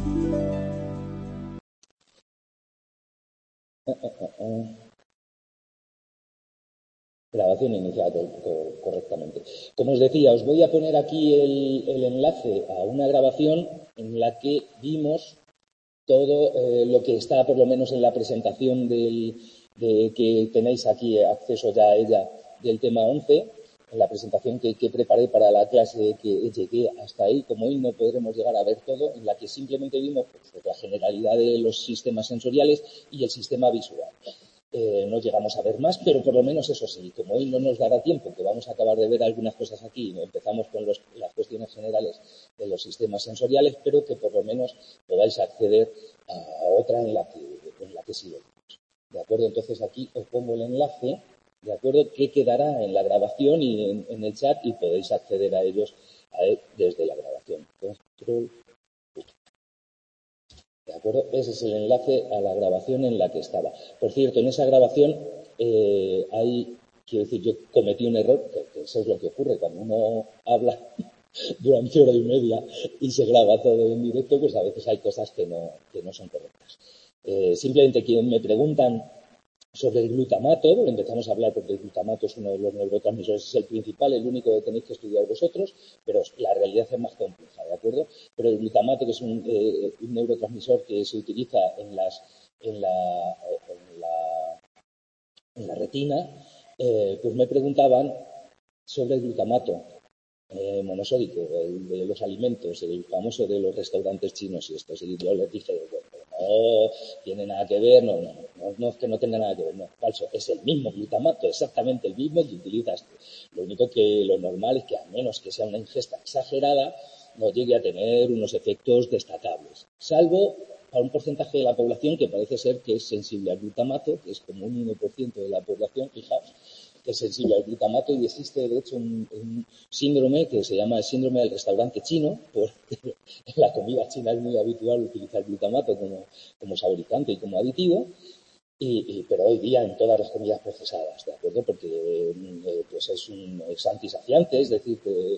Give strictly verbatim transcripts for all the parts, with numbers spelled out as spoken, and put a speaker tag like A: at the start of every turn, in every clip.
A: Uh, uh, uh, uh. Grabación iniciada co correctamente. Como os decía, os voy a poner aquí el, el enlace a una grabación en la que vimos todo eh, lo que está, por lo menos en la presentación del, de, que tenéis aquí acceso ya a ella del tema once, en la presentación que, que preparé para la clase que llegué hasta ahí. Como hoy no podremos llegar a ver todo, en la que simplemente vimos pues, la generalidad de los sistemas sensoriales y el sistema visual. Eh, no llegamos a ver más, pero por lo menos eso sí, como hoy no nos dará tiempo, que vamos a acabar de ver algunas cosas aquí, empezamos con los, las cuestiones generales de los sistemas sensoriales, pero que por lo menos podáis acceder a otra en la que, en la que sí lo vemos. ¿De acuerdo? Entonces aquí os pongo el enlace, ¿de acuerdo? Que quedará en la grabación y en, en el chat y podéis acceder a ellos a él desde la grabación. Control. ¿De acuerdo? Ese es el enlace a la grabación en la que estaba. Por cierto, en esa grabación eh, hay, quiero decir, yo cometí un error, que, que eso es lo que ocurre cuando uno habla durante hora y media y se graba todo en directo, pues a veces hay cosas que no, que no son correctas. Eh, simplemente quien me preguntan sobre el glutamato, empezamos a hablar porque el glutamato es uno de los neurotransmisores, es el principal, el único que tenéis que estudiar vosotros, pero la realidad es más compleja, ¿de acuerdo? Pero el glutamato, que es un, eh, un neurotransmisor que se utiliza en, las, en, la, en, la, en la retina, eh, pues me preguntaban sobre el glutamato eh, monosódico, el de los alimentos, el famoso de los restaurantes chinos y estos, y yo les dije, bueno, no tiene nada que ver, no, no, no, no es que no tenga nada que ver, no, falso, es el mismo glutamato, exactamente el mismo que utilizas. Lo único que lo normal es que, a menos que sea una ingesta exagerada, no llegue a tener unos efectos destacables, salvo para un porcentaje de la población que parece ser que es sensible al glutamato, que es como un uno por ciento de la población, fijaos, que es sensible al glutamato, y existe de hecho un, un síndrome que se llama el síndrome del restaurante chino, porque en la comida china es muy habitual utilizar glutamato como, como saborizante y como aditivo, y, y, pero hoy día en todas las comidas procesadas, ¿de acuerdo? Porque eh, pues es un es antisaciante, es decir, que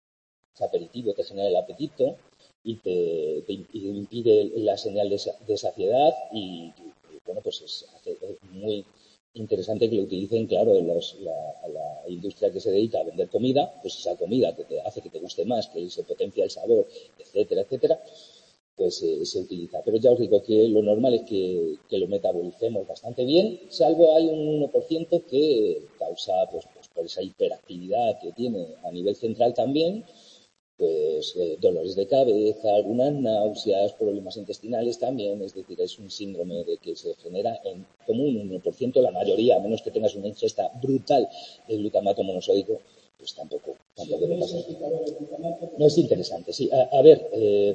A: es aperitivo, te genera el apetito y te, te impide la señal de, de saciedad y, y, bueno, pues es, es muy interesante que lo utilicen, claro, los, la, la industria que se dedica a vender comida, pues esa comida que te hace que te guste más, que se potencia el sabor, etcétera, etcétera, pues eh, se utiliza. Pero ya os digo que lo normal es que, que lo metabolicemos bastante bien, salvo hay un uno por ciento que causa, pues, pues por esa hiperactividad que tiene a nivel central también, pues eh, dolores de cabeza, algunas náuseas, problemas intestinales también, es decir, es un síndrome de que se genera en como un uno por ciento, la mayoría, a menos que tengas una ingesta brutal de glutamato monosódico, pues tampoco, tampoco te pasa. No es interesante, sí. A, a ver, eh,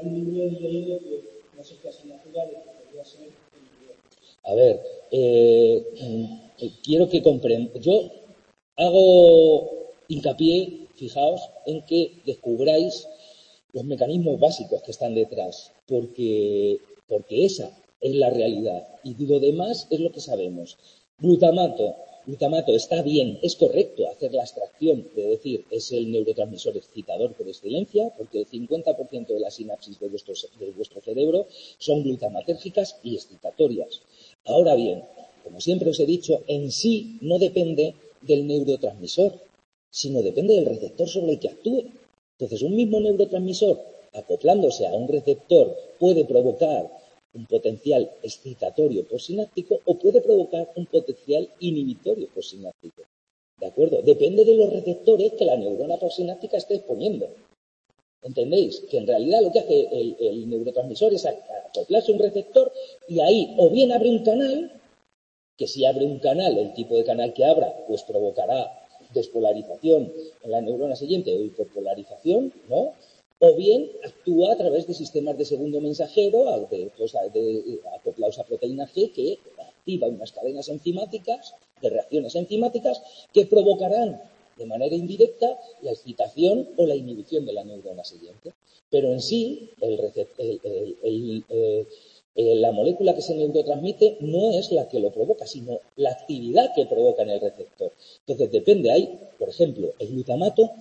A: a ver, eh, quiero que comprendan. Yo hago hincapié, fijaos, en que descubráis los mecanismos básicos que están detrás, porque, porque esa es la realidad y lo demás es lo que sabemos. Glutamato, glutamato está bien, es correcto hacer la abstracción de decir es el neurotransmisor excitador por excelencia, porque el cincuenta por ciento de las sinapsis de vuestro, de vuestro cerebro son glutamatérgicas y excitatorias. Ahora bien, como siempre os he dicho, en sí no depende del neurotransmisor, sino depende del receptor sobre el que actúe. Entonces, un mismo neurotransmisor, acoplándose a un receptor, puede provocar un potencial excitatorio postsináptico o puede provocar un potencial inhibitorio postsináptico. ¿De acuerdo? Depende de los receptores que la neurona postsináptica esté exponiendo. ¿Entendéis? Que en realidad lo que hace el, el neurotransmisor es acoplarse a un receptor y ahí o bien abre un canal, que si abre un canal, el tipo de canal que abra, pues provocará despolarización en la neurona siguiente o hiperpolarización, ¿no? O bien actúa a través de sistemas de segundo mensajero de, pues, de, acoplados a proteína G que activa unas cadenas enzimáticas, de reacciones enzimáticas, que provocarán de manera indirecta la excitación o la inhibición de la neurona siguiente. Pero en sí, el, el, el, el, el Eh, la molécula que se neurotransmite no es la que lo provoca, sino la actividad que provoca en el receptor. Entonces, depende, hay, por ejemplo, el glutamato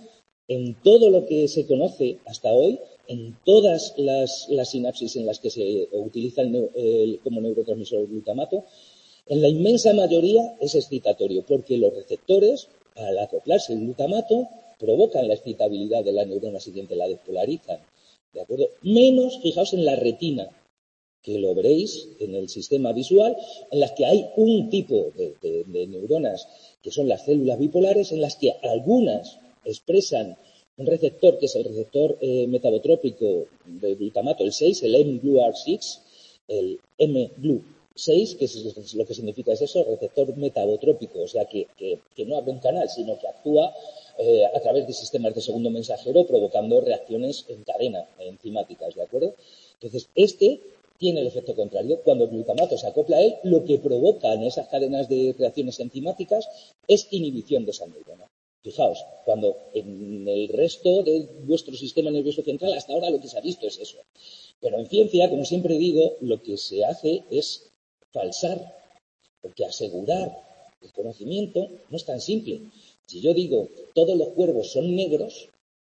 A: en todo lo que se conoce hasta hoy, en todas las, las sinapsis en las que se utiliza el, el, como neurotransmisor el glutamato, en la inmensa mayoría es excitatorio, porque los receptores, al acoplarse el glutamato, provocan la excitabilidad de la neurona siguiente, la despolarizan, ¿de acuerdo? Menos, fijaos, en la retina, que lo veréis en el sistema visual, en las que hay un tipo de, de, de neuronas, que son las células bipolares, en las que algunas expresan un receptor, que es el receptor eh, metabotrópico de glutamato, el seis, el M G L U R seis, el M G L U seis, que es lo que significa es eso, receptor metabotrópico, o sea, que, que, que no abre un canal, sino que actúa eh, a través de sistemas de segundo mensajero, provocando reacciones en cadena, enzimáticas, ¿de acuerdo? Entonces, este tiene el efecto contrario. Cuando el glutamato se acopla a él, lo que provoca en esas cadenas de reacciones enzimáticas es inhibición de esa neurona. Fijaos, cuando en el resto de vuestro sistema nervioso central hasta ahora lo que se ha visto es eso. Pero en ciencia, como siempre digo, lo que se hace es falsar, porque asegurar el conocimiento no es tan simple. Si yo digo todos los cuervos son negros,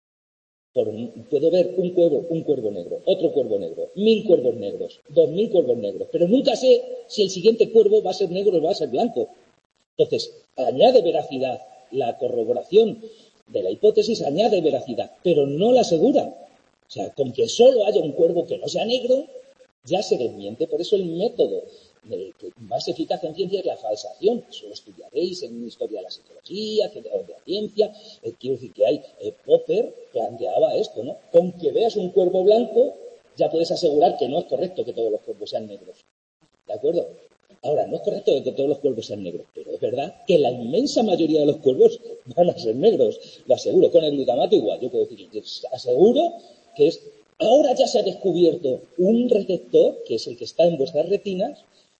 A: por, puedo ver un cuervo, un cuervo negro, otro cuervo negro, mil cuervos negros, dos mil cuervos negros, pero nunca sé si el siguiente cuervo va a ser negro o va a ser blanco. Entonces, añade veracidad. La corroboración de la hipótesis añade veracidad, pero no la asegura. O sea, con que solo haya un cuervo que no sea negro, ya se desmiente. Por eso el método de, que más eficaz en ciencia es la falsación. Eso lo estudiaréis en Historia de la Psicología, de la Ciencia. Eh, quiero decir que hay, eh, Popper planteaba esto, ¿no? Con que veas un cuervo blanco, ya puedes asegurar que no es correcto que todos los cuervos sean negros. ¿De acuerdo? Ahora, no es correcto que todos los cuervos sean negros, pero es verdad que la inmensa mayoría de los cuervos van a ser negros. Lo aseguro. Con el glutamato igual. Yo puedo decir, aseguro que es... Ahora ya se ha descubierto un receptor, que es el que está en vuestras retinas,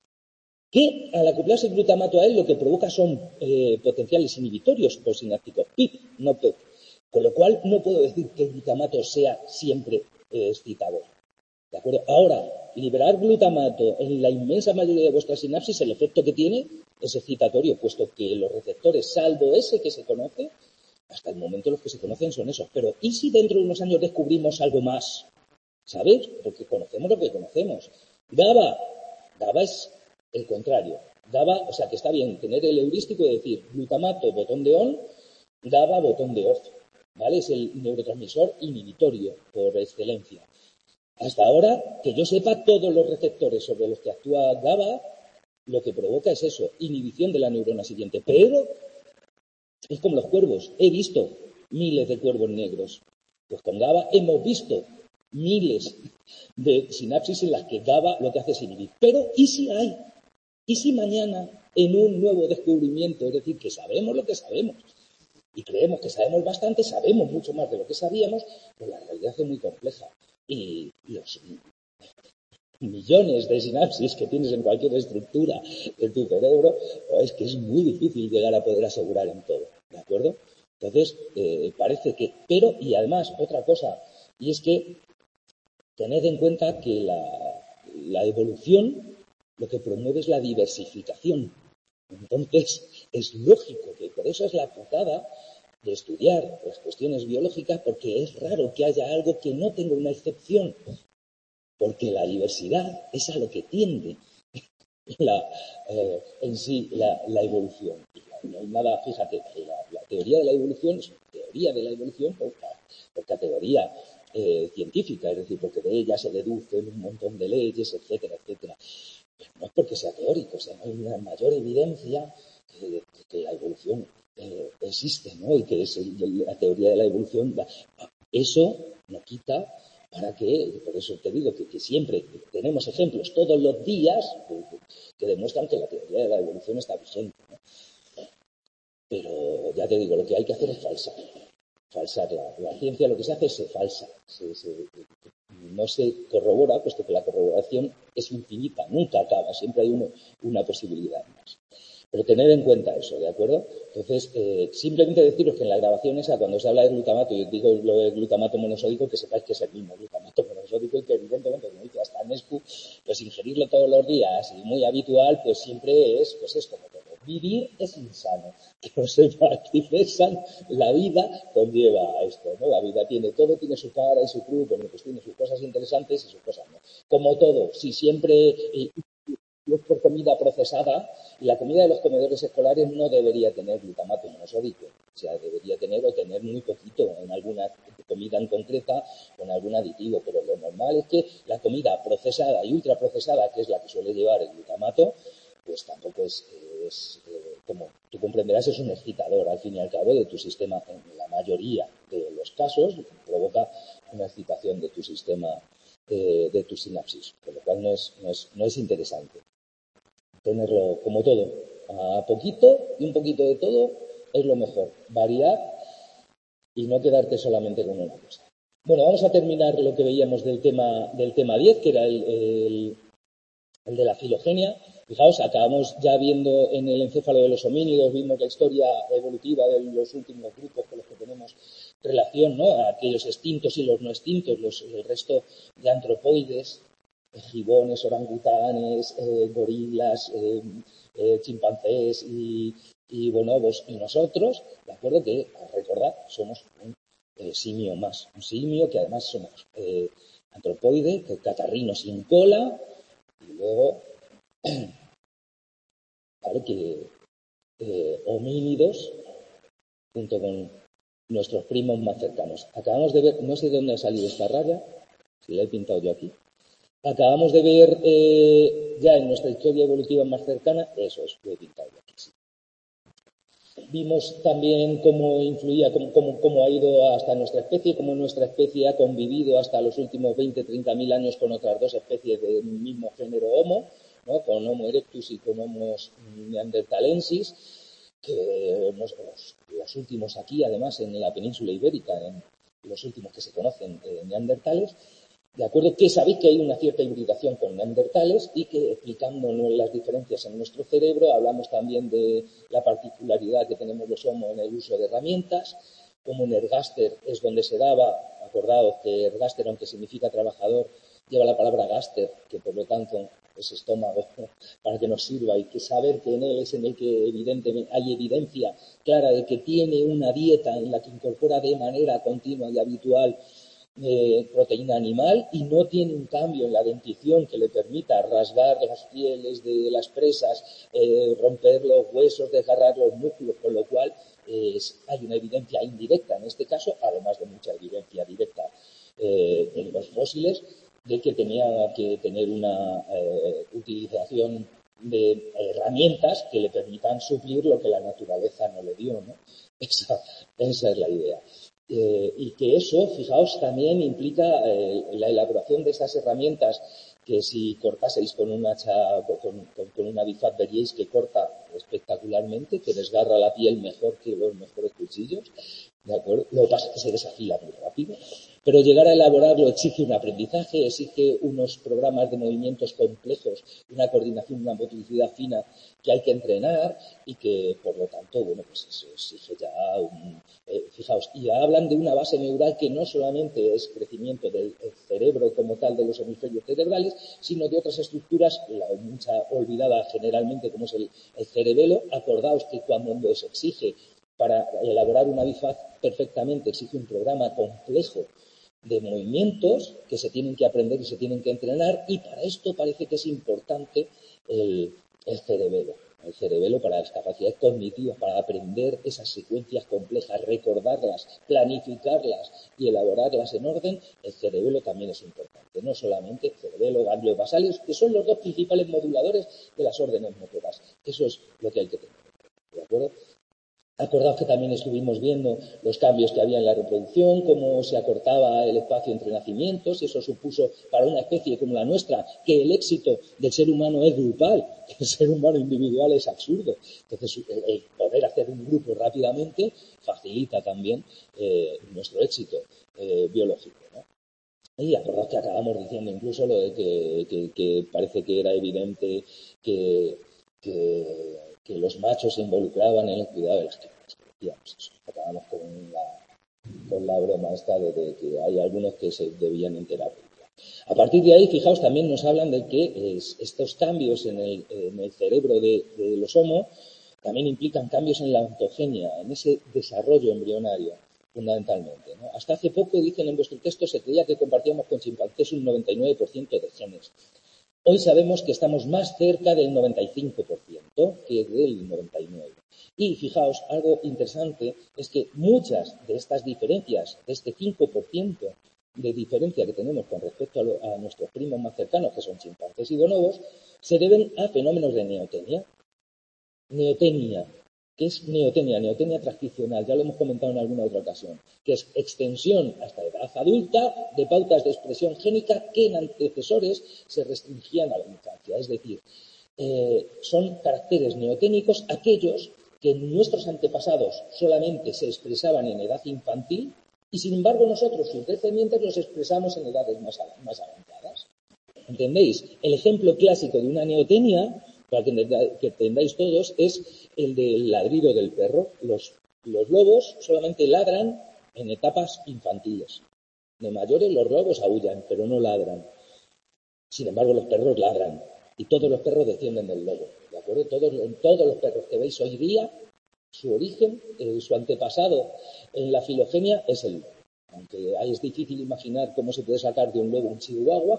A: que al acoplarse el glutamato a él lo que provoca son eh, potenciales inhibitorios postsinápticos, P I P, no P E P. Con lo cual no puedo decir que el glutamato sea siempre eh, excitador. ¿De acuerdo? Ahora, liberar glutamato en la inmensa mayoría de vuestras sinapsis, el efecto que tiene es excitatorio, puesto que los receptores, salvo ese que se conoce, hasta el momento los que se conocen son esos. Pero, ¿y si dentro de unos años descubrimos algo más? ¿Sabes? Porque conocemos lo que conocemos. GABA. GABA es el contrario. GABA, o sea, que está bien tener el heurístico de decir glutamato, botón de on, GABA, botón de off. ¿Vale? Es el neurotransmisor inhibitorio por excelencia. Hasta ahora, que yo sepa, todos los receptores sobre los que actúa GABA, lo que provoca es eso, inhibición de la neurona siguiente. Pero es como los cuervos. He visto miles de cuervos negros. Pues con GABA hemos visto miles de sinapsis en las que GABA lo que hace es inhibir. Pero, ¿y si hay? ¿Y si mañana, en un nuevo descubrimiento, es decir, que sabemos lo que sabemos, y creemos que sabemos bastante, sabemos mucho más de lo que sabíamos, pero la realidad es muy compleja. Y los millones de sinapsis que tienes en cualquier estructura de tu cerebro, es que es muy difícil llegar a poder asegurar en todo, ¿de acuerdo? Entonces, eh, parece que... Pero, y además, otra cosa, y es que tened en cuenta que la, la evolución lo que promueve es la diversificación. Entonces, es lógico que por eso es la putada de estudiar las cuestiones biológicas, porque es raro que haya algo que no tenga una excepción, porque la diversidad es a lo que tiende la, eh, en sí la, la evolución. No hay nada, fíjate, la, la teoría de la evolución es una teoría de la evolución por, por categoría eh, científica, es decir, porque de ella se deducen un montón de leyes, etcétera, etcétera. Pero no es porque sea teórico, o sea, no hay una mayor evidencia que, que la evolución eh, existe, ¿no? Y que es el, la teoría de la evolución. Eso no quita para que, por eso te digo que, que siempre tenemos ejemplos todos los días que, que demuestran que la teoría de la evolución está vigente, ¿no? Pero ya te digo, lo que hay que hacer es falsar. Falsar la, la ciencia, lo que se hace es se falsa. Se, se, no se corrobora, puesto que la corroboración es infinita, nunca acaba, siempre hay uno, una posibilidad más. Pero tened en cuenta eso, ¿de acuerdo? Entonces, eh, simplemente deciros que en la grabación esa, cuando se habla de glutamato, yo digo lo de glutamato monosódico, que sepáis que es el mismo glutamato monosódico y que evidentemente, como dice hasta Nescu, pues ingerirlo todos los días y muy habitual, pues siempre es, pues es como todo. vivir es insano. Que lo sepa, César, la vida conlleva esto, ¿no? La vida tiene todo, tiene su cara y su cruz, bueno, pues tiene sus cosas interesantes y sus cosas no. Como todo, si siempre eh, es por comida procesada, y la comida de los comedores escolares no debería tener glutamato monosódico, o sea, debería tener o tener muy poquito en alguna comida en concreta o en algún aditivo, pero lo normal es que la comida procesada y ultraprocesada, que es la que suele llevar el glutamato, pues tampoco es, es eh, como tú comprenderás, es un excitador al fin y al cabo de tu sistema. En la mayoría de los casos provoca una excitación de tu sistema, eh, de tu sinapsis, con lo cual no es, no es, no es interesante. Tenerlo como todo, a poquito y un poquito de todo es lo mejor. Variar y no quedarte solamente con una cosa. Bueno, vamos a terminar lo que veíamos del tema, del tema diez, que era el, el, el de la filogenia. Fijaos, acabamos ya viendo en el encéfalo de los homínidos, vimos la historia evolutiva de los últimos grupos con los que tenemos relación, ¿no? Aquellos extintos y los no extintos, los, el resto de antropoides, gibones, orangutanes, eh, gorilas, eh, eh, chimpancés y, y bonobos y nosotros, de acuerdo que, recordad, somos un eh, simio más, un simio que además somos eh, antropoide, que catarrino sin cola, y luego, vale, que eh, homínidos, junto con nuestros primos más cercanos. Acabamos de ver, no sé de dónde ha salido esta raya, si la he pintado yo aquí. Acabamos de ver eh, ya en nuestra historia evolutiva más cercana, eso es, lo he pintado yo aquí, sí. Vimos también cómo influía, cómo, cómo, cómo ha ido hasta nuestra especie, cómo nuestra especie ha convivido hasta los últimos veinte a treinta mil años con otras dos especies del mismo género Homo, ¿no? Con Homo erectus y con Homo neanderthalensis, que los, los, los últimos aquí, además, en la península ibérica, en los últimos que se conocen, eh, neandertales. De acuerdo que sabéis que hay una cierta hibridación con neandertales y que, explicándonos las diferencias en nuestro cerebro, hablamos también de la particularidad que tenemos los Homo en el uso de herramientas, como en Ergaster es donde se daba, acordaos que Ergaster, aunque significa trabajador, lleva la palabra gaster, que por lo tanto es estómago, para que nos sirva, y que saber que en él es en el que evidentemente hay evidencia clara de que tiene una dieta en la que incorpora de manera continua y habitual Eh, proteína animal y no tiene un cambio en la dentición que le permita rasgar las pieles de las presas, eh, romper los huesos, desgarrar los músculos, con lo cual eh, hay una evidencia indirecta en este caso, además de mucha evidencia directa eh, en los fósiles, de que tenía que tener una eh, utilización de herramientas que le permitan suplir lo que la naturaleza no le dio, ¿no? Esa, esa es la idea. Eh, y que eso, fijaos, también implica eh, la elaboración de esas herramientas que si cortaseis con un hacha, con, con, con una bifaz veríais que corta espectacularmente, que desgarra la piel mejor que los mejores cuchillos, ¿de acuerdo? Lo que pasa es que se desafila muy rápido. Pero llegar a elaborarlo exige un aprendizaje, exige unos programas de movimientos complejos, una coordinación, una motricidad fina que hay que entrenar y que, por lo tanto, bueno, pues eso exige ya un... Eh, fijaos, y hablan de una base neural que no solamente es crecimiento del cerebro como tal, de los hemisferios cerebrales, sino de otras estructuras, la mucha olvidada generalmente como es el, el cerebelo. Acordaos que cuando se exige para elaborar una bifaz perfectamente, exige un programa complejo de movimientos que se tienen que aprender y se tienen que entrenar, y para esto parece que es importante el, el cerebelo. El cerebelo para las capacidades cognitivas, para aprender esas secuencias complejas, recordarlas, planificarlas y elaborarlas en orden, el cerebelo también es importante. No solamente el cerebelo, ganglios basales, que son los dos principales moduladores de las órdenes motoras. Eso es lo que hay que tener. ¿De acuerdo? Acordaos que también estuvimos viendo los cambios que había en la reproducción, cómo se acortaba el espacio entre nacimientos, y eso supuso para una especie como la nuestra que el éxito del ser humano es grupal, que el ser humano individual es absurdo. Entonces, el poder hacer un grupo rápidamente facilita también eh, nuestro éxito eh, biológico, ¿no? Y acordaos que acabamos diciendo incluso lo de que, que, que parece que era evidente que, que que los machos se involucraban en el cuidado de las crías. Decíamos eso. Acabamos con la, con la broma esta de, de que hay algunos que se debían enterar. A partir de ahí, fijaos, también nos hablan de que es, estos cambios en el, en el cerebro de, de los Homo también implican cambios en la ontogenia, en ese desarrollo embrionario, fundamentalmente, ¿no? Hasta hace poco, dicen en vuestro texto, se creía que compartíamos con chimpancés un noventa y nueve por ciento de genes. Hoy sabemos que estamos más cerca del noventa y cinco por ciento que del noventa y nueve por ciento. Y fijaos, algo interesante es que muchas de estas diferencias, de este cinco por ciento de diferencia que tenemos con respecto a, lo, a nuestros primos más cercanos, que son chimpancés y bonobos, se deben a fenómenos de neotenia. Neotenia. ¿Qué es neotenia? Neotenia transcripcional, ya lo hemos comentado en alguna otra ocasión, que es extensión hasta edad adulta de pautas de expresión génica que en antecesores se restringían a la infancia. Es decir, eh, son caracteres neoténicos aquellos que en nuestros antepasados solamente se expresaban en edad infantil y, sin embargo, nosotros, sus descendientes, los expresamos en edades más, más avanzadas. ¿Entendéis? El ejemplo clásico de una neotenia, para que entendáis todos, es el del ladrido del perro. Los, los lobos solamente ladran en etapas infantiles. De mayores los lobos aúllan, pero no ladran. Sin embargo, los perros ladran. Y todos los perros descienden del lobo. ¿De acuerdo? Todos, todos los perros que veis hoy día, su origen, eh, su antepasado en la filogenia es el lobo. Aunque es difícil imaginar cómo se puede sacar de un lobo un chihuahua,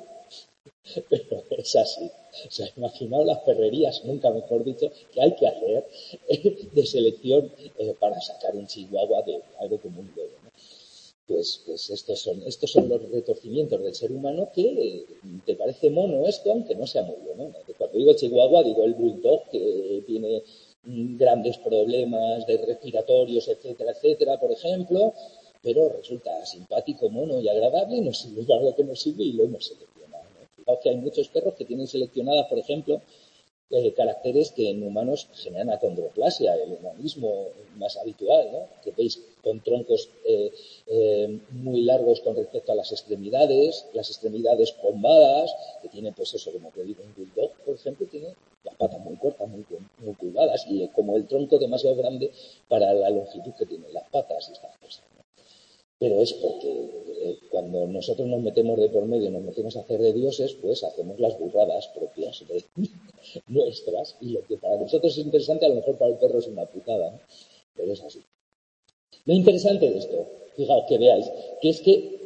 A: pero es así. O sea, imaginaos las perrerías, nunca mejor dicho, que hay que hacer de selección eh, para sacar un chihuahua de algo como un lobo, ¿no? Pues, pues estos son, estos son los retorcimientos del ser humano que eh, te parece mono esto, aunque no sea muy bueno. Cuando digo chihuahua, digo el bulldog, que tiene mm, grandes problemas de respiratorios, etcétera, etcétera, por ejemplo, pero resulta simpático, mono y agradable y nos sirve para lo que nos sirve y lo hemos seleccionado, ¿no? Fijaos que hay muchos perros que tienen seleccionadas, por ejemplo, eh, caracteres que en humanos generan acondroplasia, el humanismo más habitual, ¿no? Que veis con troncos eh, eh, muy largos con respecto a las extremidades, las extremidades pombadas, que tienen, pues eso, como te digo, un bulldog, por ejemplo, tiene las patas muy cortas, muy, muy curvadas, y eh, como el tronco demasiado grande para la longitud que tienen las patas y estas cosas, ¿no? Pero es porque eh, cuando nosotros nos metemos de por medio, nos metemos a hacer de dioses, pues hacemos las burradas propias de nuestras, y lo que para nosotros es interesante, a lo mejor para el perro es una putada, ¿no? Pero es así. Lo interesante de esto, fijaos que veáis, que es que,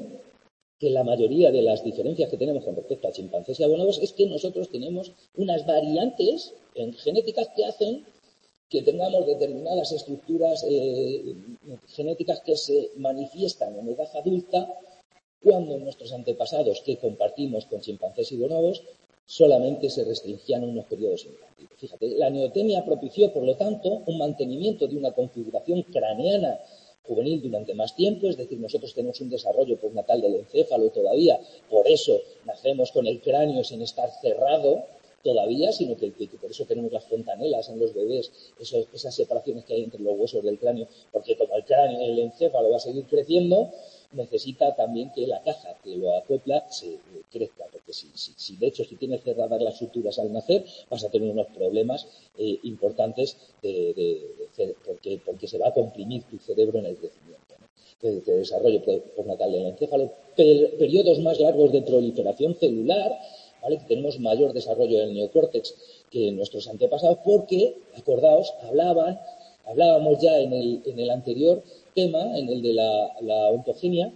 A: que la mayoría de las diferencias que tenemos con respecto a chimpancés y a bonobos es que nosotros tenemos unas variantes en genéticas que hacen que tengamos determinadas estructuras eh, genéticas que se manifiestan en edad adulta cuando nuestros antepasados que compartimos con chimpancés y bonobos solamente se restringían a unos periodos infantiles. Fíjate, la neotenia propició, por lo tanto, un mantenimiento de una configuración craneana juvenil durante más tiempo, es decir, nosotros tenemos un desarrollo postnatal del encéfalo todavía, por eso nacemos con el cráneo sin estar cerrado todavía, sino que, que, que por eso tenemos las fontanelas en los bebés, esos, esas separaciones que hay entre los huesos del cráneo, porque como el cráneo, el encéfalo va a seguir creciendo, necesita también que la caja que lo acopla se eh, crezca, porque si, si, si de hecho si tienes cerradas las suturas al nacer, vas a tener unos problemas eh, importantes de, de, de, porque, porque se va a comprimir tu cerebro en el crecimiento, ¿no? De, de desarrollo postnatal del encéfalo, per, periodos más largos de proliferación celular, ¿vale? Que tenemos mayor desarrollo del neocórtex que nuestros antepasados, porque, acordaos, hablaban, hablábamos ya en el, en el anterior tema, en el de la, la ontogenia,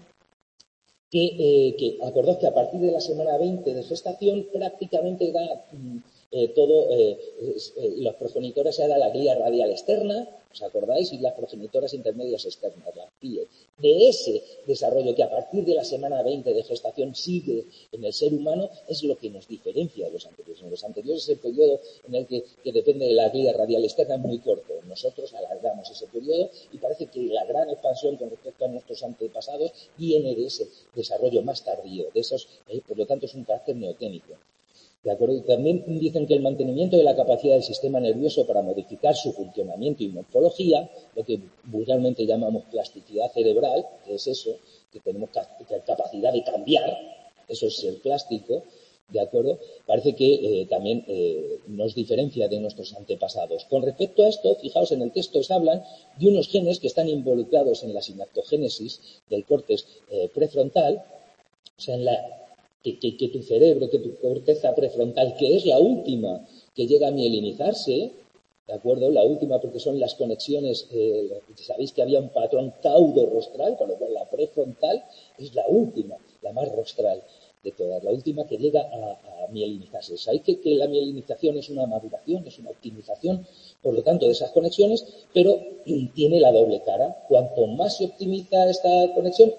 A: que, eh, que acordaos que a partir de la semana veinte de gestación prácticamente era eh, todo, eh, eh, los progenitores era la glía radial externa, ¿os acordáis? Y las progenitoras intermedias externas, las P I E. De ese desarrollo que a partir de la semana veinte de gestación sigue en el ser humano es lo que nos diferencia de los anteriores. En los anteriores ese periodo en el que, que depende de la glía radial externa es muy corto. Nosotros alargamos ese periodo y parece que la gran expansión con respecto a nuestros antepasados viene de ese desarrollo más tardío. De esos, eh, por lo tanto, es un carácter neoténico. ¿De acuerdo? También dicen que el mantenimiento de la capacidad del sistema nervioso para modificar su funcionamiento y morfología, lo que vulgarmente llamamos plasticidad cerebral, que es eso, que tenemos capacidad de cambiar, eso es ser plástico, ¿de acuerdo? Parece que eh, también eh, nos diferencia de nuestros antepasados. Con respecto a esto, fijaos, en el texto os hablan de unos genes que están involucrados en la sinaptogénesis del córtex eh, prefrontal, o sea, en la Que, que, que tu cerebro, que tu corteza prefrontal, que es la última que llega a mielinizarse, ¿De acuerdo? La última porque son las conexiones, eh, sabéis que había un patrón caudo-rostral, con lo cual la prefrontal es la última, la más rostral de todas, la última que llega a, a mielinizarse. Sabéis que, que la mielinización es una maduración, es una optimización, por lo tanto, de esas conexiones, pero tiene la doble cara. Cuanto más se optimiza esta conexión,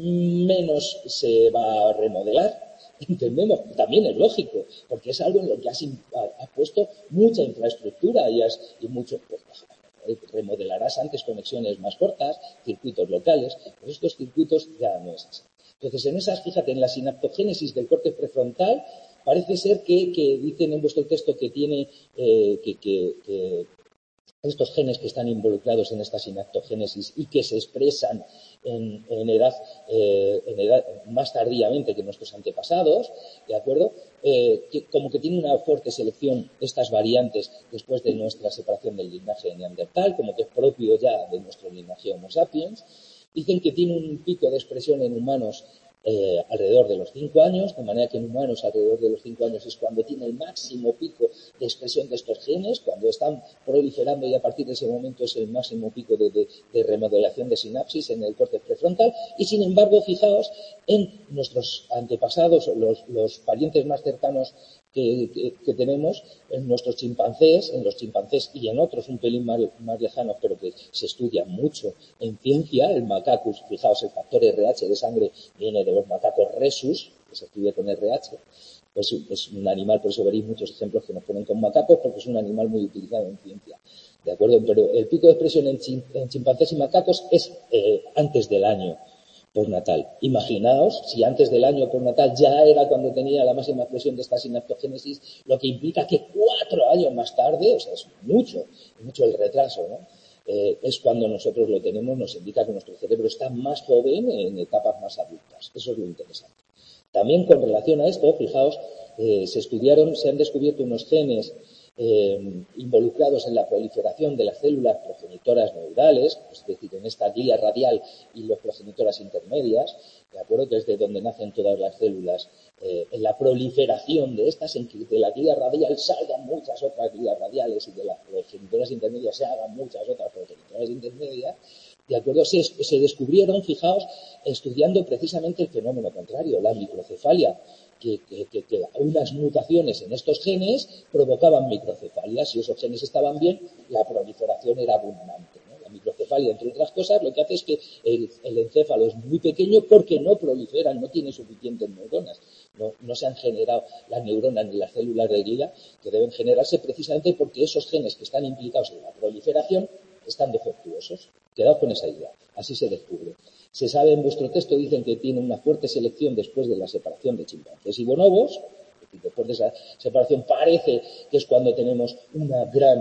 A: menos se va a remodelar. Entendemos, también es lógico, porque es algo en lo que has, has puesto mucha infraestructura y, has, y mucho, pues, remodelarás antes conexiones más cortas, circuitos locales, pues estos circuitos ya no es así. Entonces, en esas, fíjate, en la sinaptogénesis del córtex prefrontal, parece ser que, que dicen en vuestro texto que tiene, eh, que, que, que estos genes que están involucrados en esta sinaptogénesis y que se expresan en, en, edad, eh, en edad más tardíamente que nuestros antepasados, ¿de acuerdo? Eh, que como que tiene una fuerte selección estas variantes después de nuestra separación del linaje neandertal, como que es propio ya de nuestro linaje Homo sapiens. Dicen que tiene un pico de expresión en humanos eh, alrededor de los cinco años, de manera que en humanos alrededor de los cinco años es cuando tiene el máximo pico de expresión de estos genes, cuando están proliferando y a partir de ese momento es el máximo pico de, de, de remodelación de sinapsis en el córtex prefrontal. Y sin embargo, fijaos en nuestros antepasados, los, los parientes más cercanos que, que, que tenemos, en nuestros chimpancés, en los chimpancés y en otros un pelín más, más lejanos, pero que se estudia mucho en ciencia, el Macacus, fijaos, el factor R H de sangre viene de los macacos rhesus, que se estudia con R H, pues es un animal, por eso veréis muchos ejemplos que nos ponen con macacos, porque es un animal muy utilizado en ciencia, ¿de acuerdo? Pero el pico de expresión en, chim, en chimpancés y macacos es eh, antes del año postnatal. Imaginaos si antes del año postnatal ya era cuando tenía la máxima expresión de esta sinaptogénesis, lo que implica que cuatro años más tarde, o sea, es mucho, mucho el retraso, ¿no? Eh, es cuando nosotros lo tenemos, nos indica que nuestro cerebro está más joven en etapas más adultas. Eso es lo interesante. También con relación a esto, fijaos, eh, se estudiaron, se han descubierto unos genes eh, involucrados en la proliferación de las células progenitoras neurales, es decir, en esta glía radial y las progenitoras intermedias, ¿de acuerdo? Que es de donde nacen todas las células, eh, en la proliferación de estas, en que de la glía radial salgan muchas otras glías radiales y de las progenitoras intermedias se hagan muchas otras progenitoras intermedias, ¿de acuerdo? Se, se descubrieron, fijaos, estudiando precisamente el fenómeno contrario, la microcefalia, que, que, que, que unas mutaciones en estos genes provocaban microcefalia. Si esos genes estaban bien, la proliferación era abundante, ¿no? La microcefalia, entre otras cosas, lo que hace es que el, el encéfalo es muy pequeño porque no proliferan, no tiene suficientes neuronas. No, no se han generado las neuronas ni las células de glía que deben generarse precisamente porque esos genes que están implicados en la proliferación están defectuosos. Quedaos con esa idea. Así se descubre. Se sabe en vuestro texto, dicen que tiene una fuerte selección después de la separación de chimpancés y bonobos. Después de esa separación parece que es cuando tenemos una gran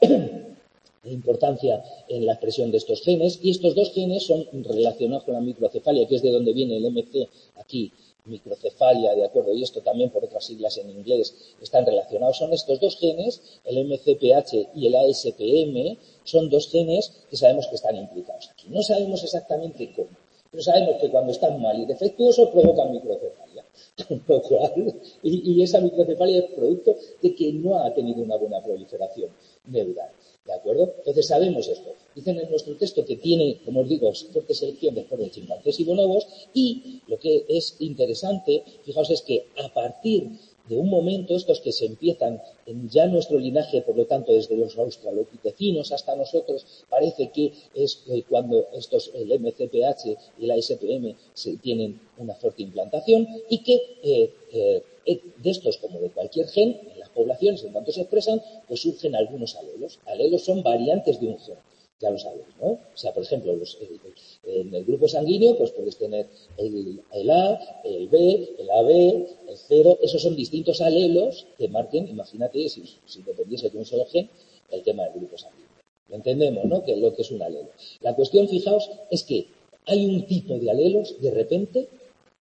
A: importancia en la expresión de estos genes. Y estos dos genes son relacionados con la microcefalia, que es de donde viene el M C aquí, microcefalia, de acuerdo, y esto también por otras siglas en inglés están relacionados. Son estos dos genes, el M C P H y el A S P M, son dos genes que sabemos que están implicados aquí. No sabemos exactamente cómo, pero sabemos que cuando están mal y defectuosos provocan microcefalia. Lo cual, y, y esa microcefalia es producto de que no ha tenido una buena proliferación neural. ¿De acuerdo? Entonces sabemos esto. Dicen en nuestro texto que tiene, como os digo, fuerte selección después de chimpancés y bonobos, y lo que es interesante, fijaos, es que a partir de un momento, estos que se empiezan en ya nuestro linaje, por lo tanto, desde los australopitecinos hasta nosotros, parece que es eh, cuando estos, el M C P H y la S P M se tienen una fuerte implantación, y que eh, eh, de estos, como de cualquier gen, en las poblaciones, en tanto se expresan, pues surgen algunos alelos. Alelos son variantes de un gen. Ya lo sabéis, ¿no? O sea, por ejemplo, los, el, el, en el grupo sanguíneo, pues puedes tener el, el A, el B, el A B, el cero. Esos son distintos alelos que marquen, imagínate, si, si dependiese de un solo gen, el tema del grupo sanguíneo. Lo entendemos, ¿no? Que lo que es un alelo. La cuestión, fijaos, es que hay un tipo de alelos, de repente,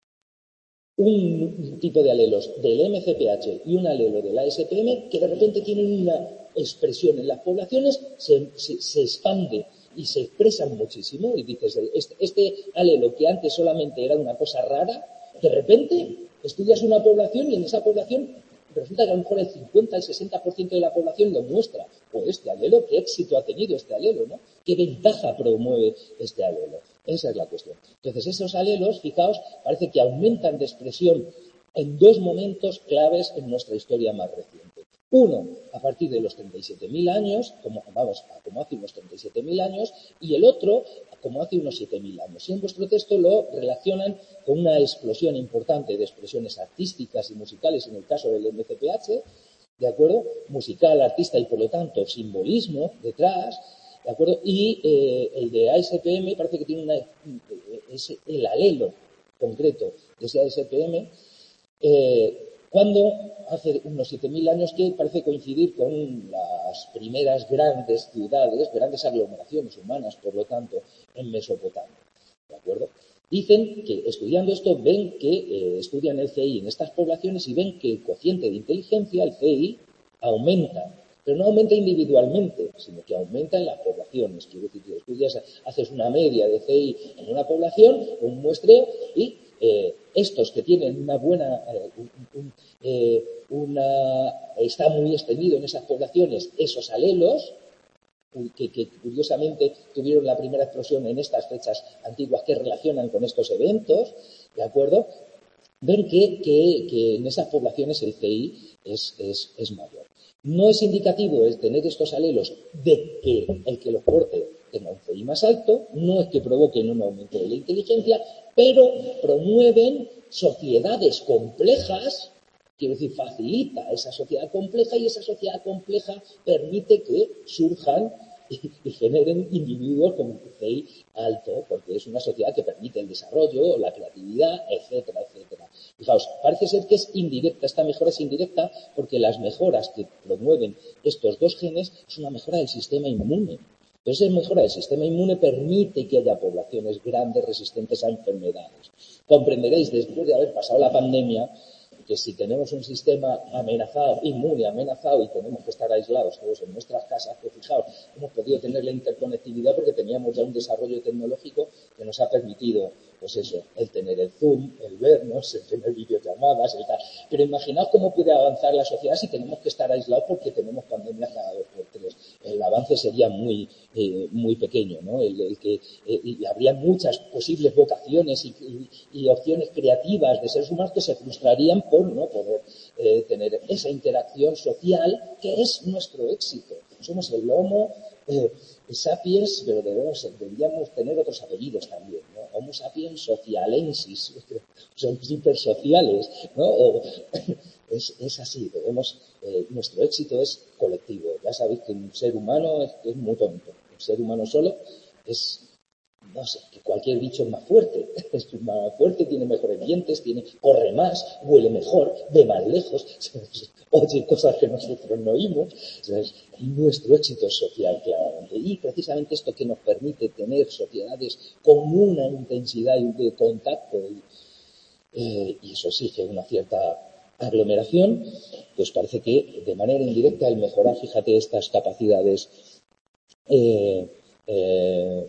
A: un tipo de alelos del M C P H y un alelo del A S P M que de repente tienen una expresión en las poblaciones, se, se, se expande y se expresan muchísimo, y dices, este, este alelo que antes solamente era una cosa rara, de repente estudias una población y en esa población Pero resulta que a lo mejor el cincuenta, el sesenta por ciento de la población lo muestra. Pues este alelo, ¿qué éxito ha tenido este alelo, no? ¿Qué ventaja promueve este alelo? Esa es la cuestión. Entonces, esos alelos, fijaos, parece que aumentan de expresión en dos momentos claves en nuestra historia más reciente. Uno, a partir de los treinta y siete mil años, como, vamos, como hace unos treinta y siete mil años, y el otro, como hace unos siete mil años. Y en vuestro texto lo relacionan con una explosión importante de expresiones artísticas y musicales, en el caso del M C P H, ¿de acuerdo? Musical, artista y, por lo tanto, simbolismo detrás, ¿de acuerdo? Y eh, el de A S P M parece que tiene una, es el alelo concreto de ese A S P M, eh, cuando hace unos siete mil años, que parece coincidir con las primeras grandes ciudades, grandes aglomeraciones humanas, por lo tanto, en Mesopotamia. ¿De acuerdo? Dicen que estudiando esto ven que eh, estudian el C I en estas poblaciones y ven que el cociente de inteligencia, el C I, aumenta. Pero no aumenta individualmente, sino que aumenta en las poblaciones. Quiero decir, que estudias, haces una media de C I en una población, un muestreo, y eh, estos que tienen una buena, eh, un, un, eh, una, está muy extendido en esas poblaciones, esos alelos, que, que curiosamente tuvieron la primera explosión en estas fechas antiguas que relacionan con estos eventos, ¿de acuerdo? Ven que, que, que en esas poblaciones el C I es, es, es mayor. No es indicativo el tener estos alelos de que el que los porte tenga un C I más alto, no es que provoquen un aumento de la inteligencia, pero promueven sociedades complejas, quiero decir, facilita esa sociedad compleja, y esa sociedad compleja permite que surjan y, y generen individuos con un C I alto, porque es una sociedad que permite el desarrollo, la creatividad, etcétera, etcétera. Fijaos, parece ser que es indirecta, esta mejora es indirecta porque las mejoras que promueven estos dos genes es una mejora del sistema inmune. Entonces, esa mejora del sistema inmune permite que haya poblaciones grandes resistentes a enfermedades. Comprenderéis, después de haber pasado la pandemia, que si tenemos un sistema amenazado, inmune, amenazado, y tenemos que estar aislados todos en nuestras casas, pues fijaos, hemos podido tener la interconectividad porque teníamos ya un desarrollo tecnológico que nos ha permitido, pues eso, el tener el Zoom, el vernos, el tener videollamadas, el tal. Pero imaginaos cómo puede avanzar la sociedad si tenemos que estar aislados porque tenemos pandemias cada dos por tres. El avance sería muy, eh, muy pequeño, ¿no? El, el que, eh, y habría muchas posibles vocaciones y, y, y opciones creativas de seres humanos que se frustrarían por no poder eh, tener esa interacción social que es nuestro éxito. Somos el Homo eh, sapiens, pero debemos, deberíamos tener otros apellidos también, ¿no? Homo sapiens socialensis, somos hipersociales, ¿no? O, es, es así, debemos, eh, nuestro éxito es colectivo. Ya sabéis que un ser humano es, es muy tonto, un ser humano solo es, no sé, que cualquier bicho es más fuerte, es más fuerte, tiene mejores dientes, tiene, corre más, huele mejor, ve más lejos, oye cosas que nosotros no oímos, ¿sabes? Nuestro éxito social, claramente. Y precisamente esto que nos permite tener sociedades con una intensidad de contacto y, eh, y eso exige una cierta aglomeración, pues parece que de manera indirecta el mejorar, fíjate, estas capacidades eh, eh,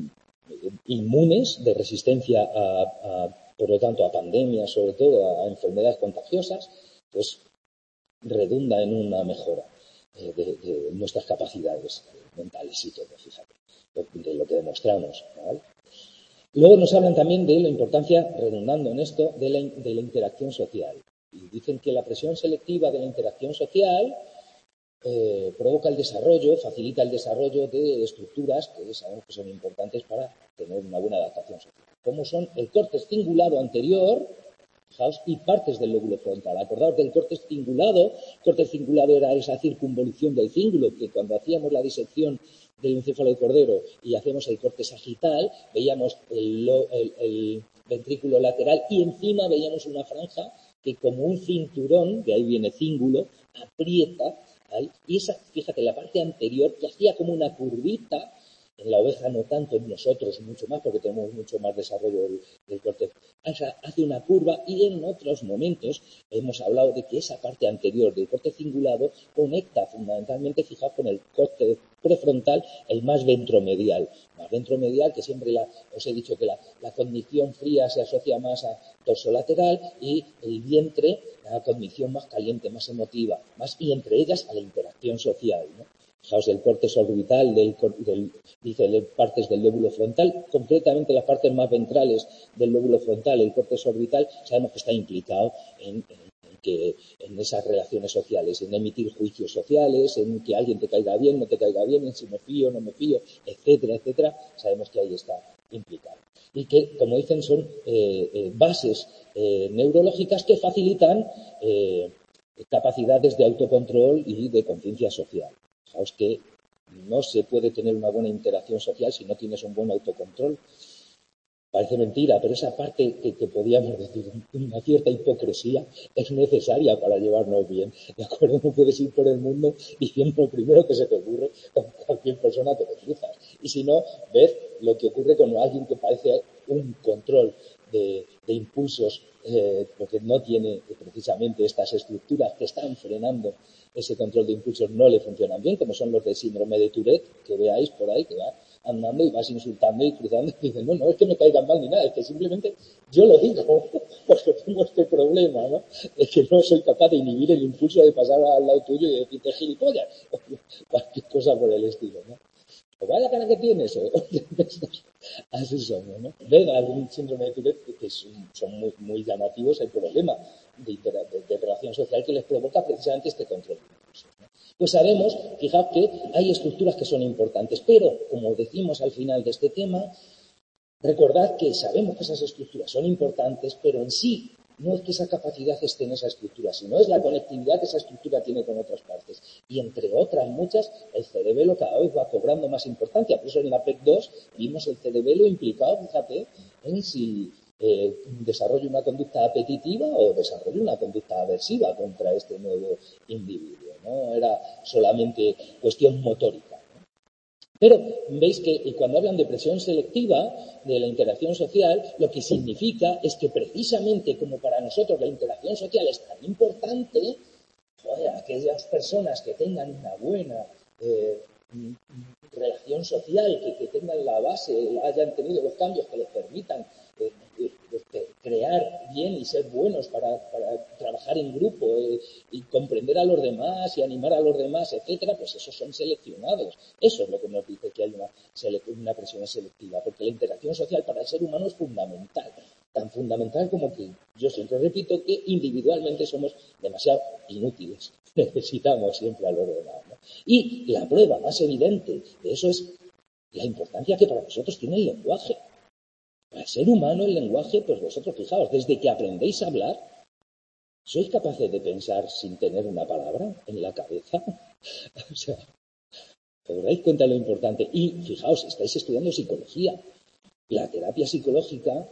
A: inmunes de resistencia a, a, por lo tanto, a pandemias, sobre todo a enfermedades contagiosas, pues redunda en una mejora eh, de, de nuestras capacidades mentales y todo, fíjate, de lo que demostramos, ¿vale? Luego nos hablan también de la importancia, redundando en esto, de la, de la interacción social. Y dicen que la presión selectiva de la interacción social Eh, provoca el desarrollo, facilita el desarrollo de estructuras que sabemos que son importantes para tener una buena adaptación social, como son el córtex cingulado anterior, fijaos, y partes del lóbulo frontal. Acordaos del córtex cingulado. El córtex cingulado era esa circunvolución del cíngulo que cuando hacíamos la disección del encéfalo de cordero y hacíamos el córtex sagital, veíamos el, el, el ventrículo lateral y encima veíamos una franja que, como un cinturón, de ahí viene cíngulo, aprieta. Y esa, fíjate, la parte anterior que hacía como una curvita, En la oveja no tanto, en nosotros mucho más, porque tenemos mucho más desarrollo del, del córtex. Hace una curva y en otros momentos hemos hablado de que esa parte anterior del córtex cingulado conecta fundamentalmente, fijaos, con el córtex prefrontal, el más ventromedial. Más ventromedial, que siempre la, os he dicho que la, la cognición fría se asocia más a dorsolateral y el vientre, la cognición más caliente, más emotiva, más, y entre ellas a la interacción social, ¿no? Fijaos, el córtex orbital, del, del, dice de partes del lóbulo frontal, concretamente las partes más ventrales del lóbulo frontal, el córtex orbital, sabemos que está implicado en, en, que, en esas relaciones sociales, en emitir juicios sociales, en que alguien te caiga bien, no te caiga bien, en si me fío, no me fío, etcétera, etcétera, sabemos que ahí está implicado. Y que, como dicen, son eh, eh, bases eh, neurológicas que facilitan eh, capacidades de autocontrol y de conciencia social. Fijaos que no se puede tener una buena interacción social si no tienes un buen autocontrol. Parece mentira, pero esa parte que, que podíamos decir, una cierta hipocresía, es necesaria para llevarnos bien. ¿De acuerdo? No puedes ir por el mundo diciendo lo primero que se te ocurre con cualquier persona que te cruzas. Y si no, ves lo que ocurre con alguien que parece un control de, de impulsos, eh, porque no tiene precisamente estas estructuras que están frenando ese control de impulsos, no le funcionan bien, como son los del síndrome de Tourette, que veáis por ahí, que va andando y vas insultando y cruzando y dices, no, no es que me caigan mal ni nada, es que simplemente yo lo digo porque tengo este problema, ¿no? Es que no soy capaz de inhibir el impulso de pasar al lado tuyo y decirte gilipollas o cualquier cosa por el estilo, ¿no? O vaya cara que tienes, o así somos, ¿no? Ven algún síndrome de Tourette que son, son muy, muy llamativos el problema de, de, de relación social que les provoca precisamente este control de impulsos, ¿no? Pues sabemos, fijaos que hay estructuras que son importantes, pero, como decimos al final de este tema, recordad que sabemos que esas estructuras son importantes, pero en sí no es que esa capacidad esté en esa estructura, sino es la conectividad que esa estructura tiene con otras partes. Y entre otras muchas, el cerebelo cada vez va cobrando más importancia. Por eso en la P E C dos vimos el cerebelo implicado, fíjate, en si eh, desarrolla una conducta apetitiva o desarrolla una conducta aversiva contra este nuevo individuo. No era solamente cuestión motórica. Pero veis que cuando hablan de presión selectiva, de la interacción social, lo que significa es que precisamente como para nosotros la interacción social es tan importante, joder, aquellas personas que tengan una buena eh, relación social, que, que tengan la base, hayan tenido los cambios que les permitan eh, eh, crear bien y ser buenos para, para trabajar en grupo eh, y comprender a los demás y animar a los demás, etcétera, pues esos son seleccionados. Eso es lo que nos dice que hay una, una presión selectiva, porque la interacción social para el ser humano es fundamental. Tan fundamental como que yo siempre repito que individualmente somos demasiado inútiles. Necesitamos siempre a los demás, ¿no? Y la prueba más evidente de eso es la importancia que para nosotros tiene el lenguaje. Para el ser humano el lenguaje, pues vosotros fijaos, desde que aprendéis a hablar, ¿sois capaces de pensar sin tener una palabra en la cabeza? O sea, ¿os dais cuenta de lo importante? Y fijaos, estáis estudiando psicología. La terapia psicológica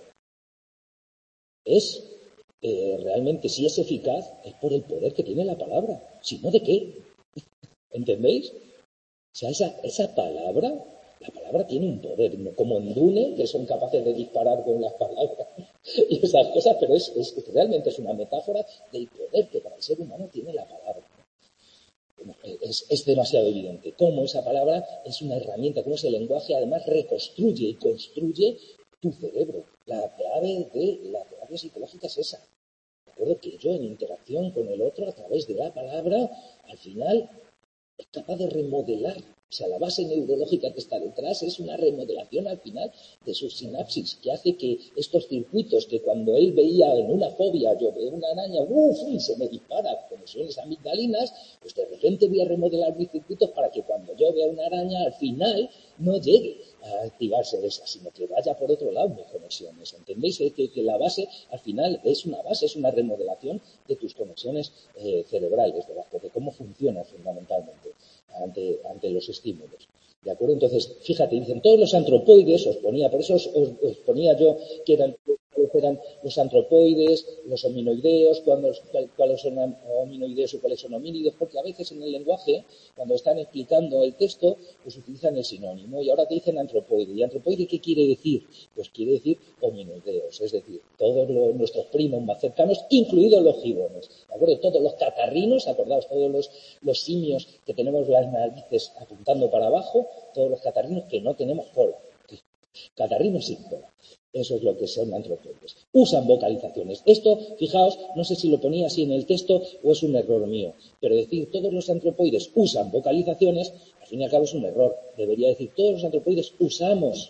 A: es eh, realmente, si es eficaz, es por el poder que tiene la palabra. Si no, ¿de qué? ¿Entendéis? O sea, esa, esa palabra, la palabra tiene un poder, ¿no? Como en Dune, que son capaces de disparar con las palabras y esas cosas, pero es, es, realmente es una metáfora del poder que para el ser humano tiene la palabra. Es, es demasiado evidente cómo esa palabra es una herramienta, cómo ese lenguaje además reconstruye y construye tu cerebro. La clave de la terapia psicológica es esa. Recuerdo que yo en interacción con el otro a través de la palabra, al final es capaz de remodelar. O sea, la base neurológica que está detrás es una remodelación al final de sus sinapsis, que hace que estos circuitos que cuando él veía en una fobia, yo veo una araña, ¡uf! Y se me dispara conexiones amigdalinas, pues de repente voy a remodelar mis circuitos para que cuando yo vea una araña, al final no llegue a activarse de esa, sino que vaya por otro lado mis conexiones. ¿Entendéis? Que, que la base, al final, es una base, es una remodelación de tus conexiones eh, cerebrales, de, la, de cómo funciona fundamentalmente ante, ante los estímulos. ¿De acuerdo? Entonces, fíjate, dicen, todos los antropoides, os ponía, por eso os, os, os ponía yo que eran eran los antropoides, los hominoideos, cuándo, cuáles son hominoideos y cuáles son homínidos, porque a veces en el lenguaje, cuando están explicando el texto, pues utilizan el sinónimo y ahora te dicen antropoide. ¿Y antropoide qué quiere decir? Pues quiere decir hominoideos, es decir, todos los, nuestros primos más cercanos, incluidos los gibones, ¿de acuerdo? Todos los catarrinos, acordaos, todos los, los simios que tenemos las narices apuntando para abajo, todos los catarrinos que no tenemos cola. Catarrinos sin cola. Eso es lo que son antropoides. Usan vocalizaciones. Esto, fijaos, no sé si lo ponía así en el texto o es un error mío, pero decir todos los antropoides usan vocalizaciones, al fin y al cabo es un error. Debería decir todos los antropoides usamos.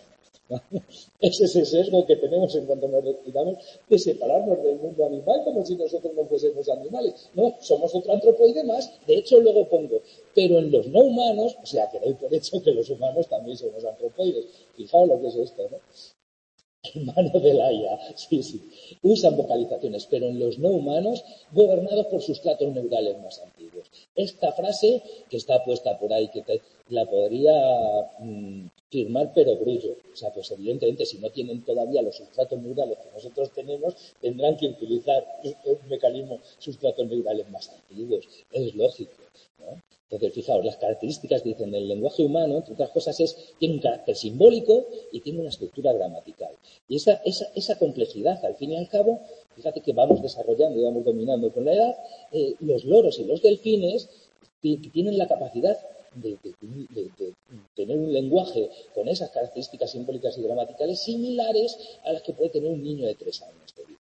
A: Ese es el sesgo que tenemos en cuanto nos retiramos de separarnos del mundo animal como si nosotros no fuésemos animales. No, somos otro antropoide más. De hecho, luego pongo, pero en los no humanos, o sea, que doy por hecho que los humanos también somos antropoides. Fijaos lo que es esto, ¿no? Hermano de la I A, sí, sí. Usan vocalizaciones, pero en los no humanos, gobernados por sustratos neurales más antiguos. Esta frase, que está puesta por ahí, que te, la podría mmm, firmar pero Brullo. O sea, pues evidentemente, si no tienen todavía los sustratos neurales que nosotros tenemos, tendrán que utilizar un mecanismo sustratos neurales más antiguos. Es lógico, ¿no? Entonces, fijaos, las características, dicen, del lenguaje humano, entre otras cosas, es tiene un carácter simbólico y tiene una estructura gramatical. Y esa, esa, esa complejidad, al fin y al cabo, fíjate que vamos desarrollando y vamos dominando con la edad, eh, los loros y los delfines que tienen la capacidad de, de, de, de, de tener un lenguaje con esas características simbólicas y gramaticales similares a las que puede tener un niño de tres años.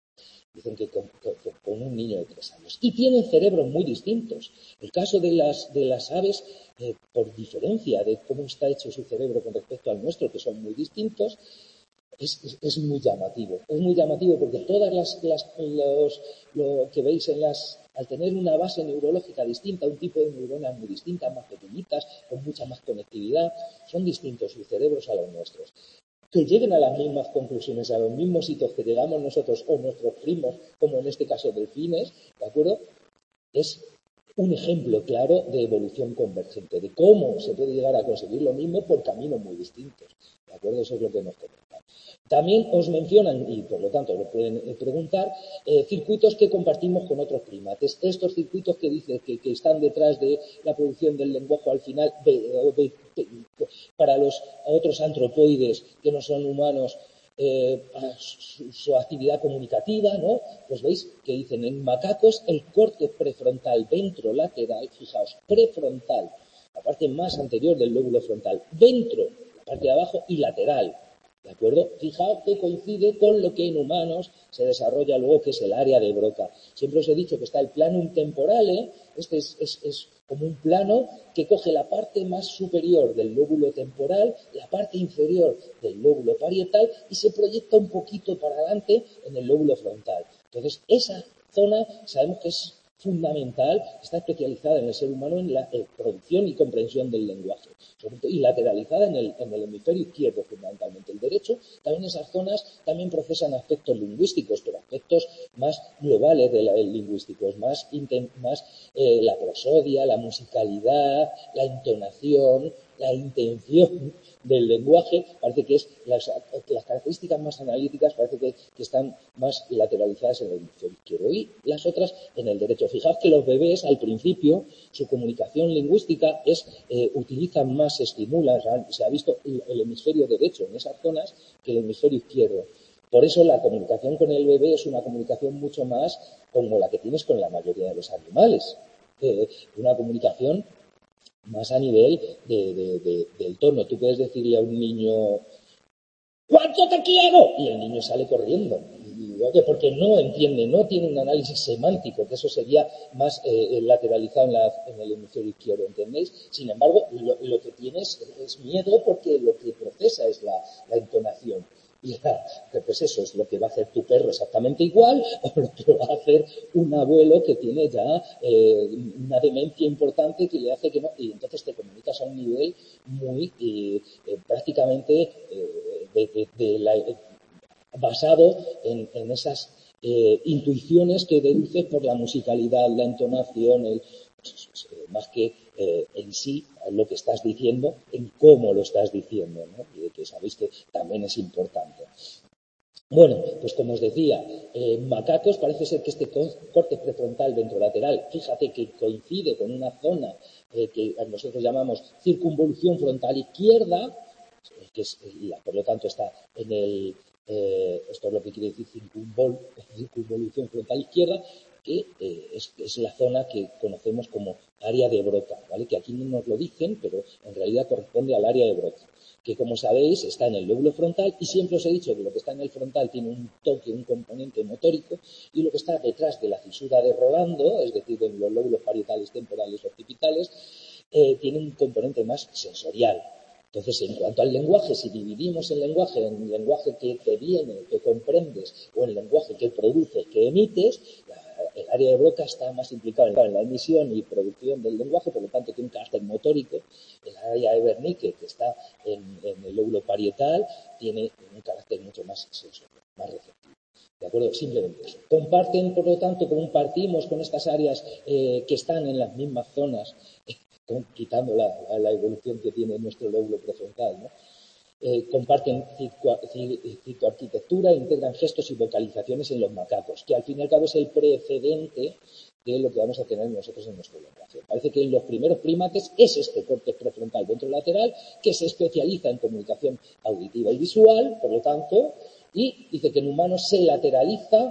A: Dicen que con, con, con un niño de tres años. Y tienen cerebros muy distintos. El caso de las, de las aves, eh, por diferencia de cómo está hecho su cerebro con respecto al nuestro, que son muy distintos, es, es, es muy llamativo. Es muy llamativo porque todas las, las los, lo que veis en las... Al tener una base neurológica distinta, un tipo de neuronas muy distintas, más pequeñitas, con mucha más conectividad, son distintos sus cerebros a los nuestros. Que lleguen a las mismas conclusiones, a los mismos hitos que llegamos nosotros o nuestros primos, como en este caso delfines, ¿de acuerdo? Es un ejemplo claro de evolución convergente, de cómo se puede llegar a conseguir lo mismo por caminos muy distintos, ¿de acuerdo? Eso es lo que hemos comentado. También os mencionan, y por lo tanto lo pueden preguntar, eh, circuitos que compartimos con otros primates. Estos circuitos que dicen que, que están detrás de la producción del lenguaje al final, de, de, de, para los otros antropoides que no son humanos, eh, su, su actividad comunicativa, ¿no? Pues veis que dicen en macacos el corte prefrontal ventrolateral, fijaos, prefrontal, la parte más anterior del lóbulo frontal, ventro, la parte de abajo, y lateral. ¿De acuerdo? Fijaos que coincide con lo que en humanos se desarrolla luego, que es el área de Broca. Siempre os he dicho que está el planum temporale, este es, es, es como un plano que coge la parte más superior del lóbulo temporal, la parte inferior del lóbulo parietal y se proyecta un poquito para adelante en el lóbulo frontal. Entonces, esa zona sabemos que es fundamental, está especializada en el ser humano en la eh, producción y comprensión del lenguaje, y lateralizada en el, en el hemisferio izquierdo fundamentalmente. El derecho, también esas zonas también procesan aspectos lingüísticos, pero aspectos más globales de la, del lingüísticos, más, inten, más eh, la prosodia, la musicalidad, la entonación, la intención del lenguaje, parece que es las, las características más analíticas parece que, que están más lateralizadas en el hemisferio izquierdo y las otras en el derecho. Fijaos que los bebés al principio su comunicación lingüística es eh, utilizan más, se estimulan, se ha visto el, el hemisferio derecho en esas zonas que el hemisferio izquierdo. Por eso la comunicación con el bebé es una comunicación mucho más como la que tienes con la mayoría de los animales. Eh, una comunicación más a nivel de, de, de, del tono. Tú puedes decirle a un niño, ¿cuánto te quiero? Y el niño sale corriendo. Y, oye, porque no entiende, no tiene un análisis semántico, que eso sería más eh, lateralizado en, la, en el hemisferio izquierdo, ¿entendéis? Sin embargo, lo, lo que tiene es, es miedo porque lo que procesa es la, la entonación. Y ya, pues eso es lo que va a hacer tu perro exactamente igual o lo que va a hacer un abuelo que tiene ya eh, una demencia importante que le hace que no, y entonces te comunicas a un nivel muy eh, eh, prácticamente eh, de, de, de la, eh, basado en, en esas eh, intuiciones que deduces por la musicalidad, la entonación, el, pues, más que eh, en sí lo que estás diciendo, en cómo lo estás diciendo, ¿no? Y que sabéis que también es importante. Bueno, pues como os decía, en eh, macacos parece ser que este corte prefrontal ventrolateral, fíjate que coincide con una zona eh, que nosotros llamamos circunvolución frontal izquierda, que es, por lo tanto está en el, eh, esto es lo que quiere decir circunvol, circunvolución frontal izquierda, que eh, es, es la zona que conocemos como área de Broca, ¿vale? Que aquí no nos lo dicen, pero en realidad corresponde al área de Broca, que como sabéis está en el lóbulo frontal, y siempre os he dicho que lo que está en el frontal tiene un toque, un componente motórico, y lo que está detrás de la fisura de Rolando, es decir, en los lóbulos parietales, temporales o occipitales, eh, tiene un componente más sensorial. Entonces, en cuanto al lenguaje, si dividimos el lenguaje en lenguaje que te viene, que comprendes, o en lenguaje que produces, que emites, la, el área de Broca está más implicada en la emisión y producción del lenguaje, por lo tanto tiene un carácter motórico. El área de Wernicke, que está en, en el lóbulo parietal, tiene un carácter mucho más sensorial, más receptivo. ¿De acuerdo? Simplemente eso. Comparten, por lo tanto, compartimos con estas áreas eh, que están en las mismas zonas, quitando la, la, la evolución que tiene nuestro lóbulo prefrontal, ¿no? Eh, comparten citoarquitectura e integran gestos y vocalizaciones en los macacos, que al fin y al cabo es el precedente de lo que vamos a tener nosotros en nuestro lenguaje. Parece que en los primeros primates es este corte prefrontal ventrolateral que se especializa en comunicación auditiva y visual, por lo tanto, y dice que en humanos se lateraliza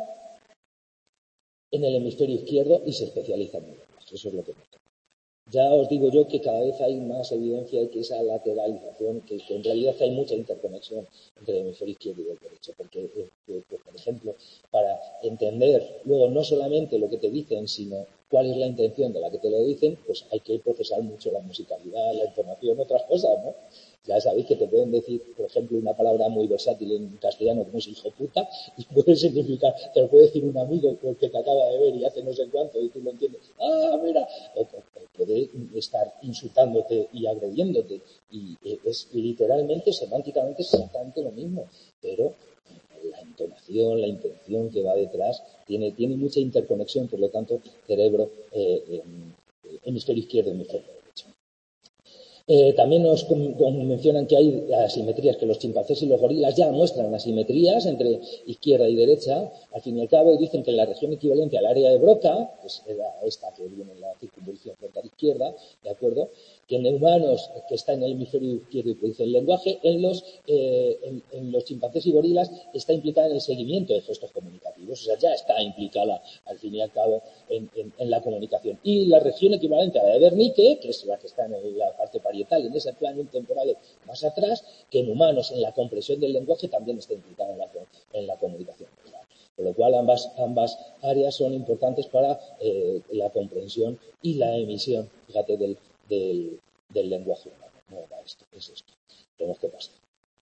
A: en el hemisferio izquierdo y se especializa en el lenguaje. Eso es lo que me toca. Ya os digo yo que cada vez hay más evidencia de que esa lateralización, que, que en realidad hay mucha interconexión entre el hemisferio izquierdo y el derecho, porque, eh, pues, por ejemplo, para entender luego no solamente lo que te dicen, sino cuál es la intención de la que te lo dicen, pues hay que procesar mucho la musicalidad, la entonación, otras cosas, ¿no? Ya sabéis que te pueden decir, por ejemplo, una palabra muy versátil en castellano como es hijo puta, y puede significar, te lo puede decir un amigo que te acaba de ver y hace no sé cuánto y tú lo entiendes, ¡ah, mira! O, o, puede estar insultándote y agrediéndote, y es literalmente, semánticamente, exactamente lo mismo, pero la entonación, la intención que va detrás, tiene, tiene mucha interconexión, por lo tanto, cerebro, eh, eh, hemisferio izquierdo, hemisferio derecho. Eh, también nos com- com- mencionan que hay asimetrías, que los chimpancés y los gorilas ya muestran asimetrías entre izquierda y derecha, al fin y al cabo, y dicen que en la región equivalente al área de Broca, que es esta que viene en la circunvolución frontal izquierda, ¿de acuerdo?, que en humanos que está en el hemisferio izquierdo y produce el lenguaje, en los, eh, en, en los chimpancés y gorilas está implicada en el seguimiento de gestos comunicativos, o sea, ya está implicada, al fin y al cabo, en, en, en la comunicación. Y la región equivalente a la de Wernicke, que es la que está en la parte parietal, en ese plano temporal más atrás, que en humanos, en la comprensión del lenguaje, también está implicada en la, en la comunicación. Con lo cual, ambas, ambas áreas son importantes para eh, la comprensión y la emisión, fíjate, del, del, del lenguaje humano. No era esto, es esto. Tenemos que pasar.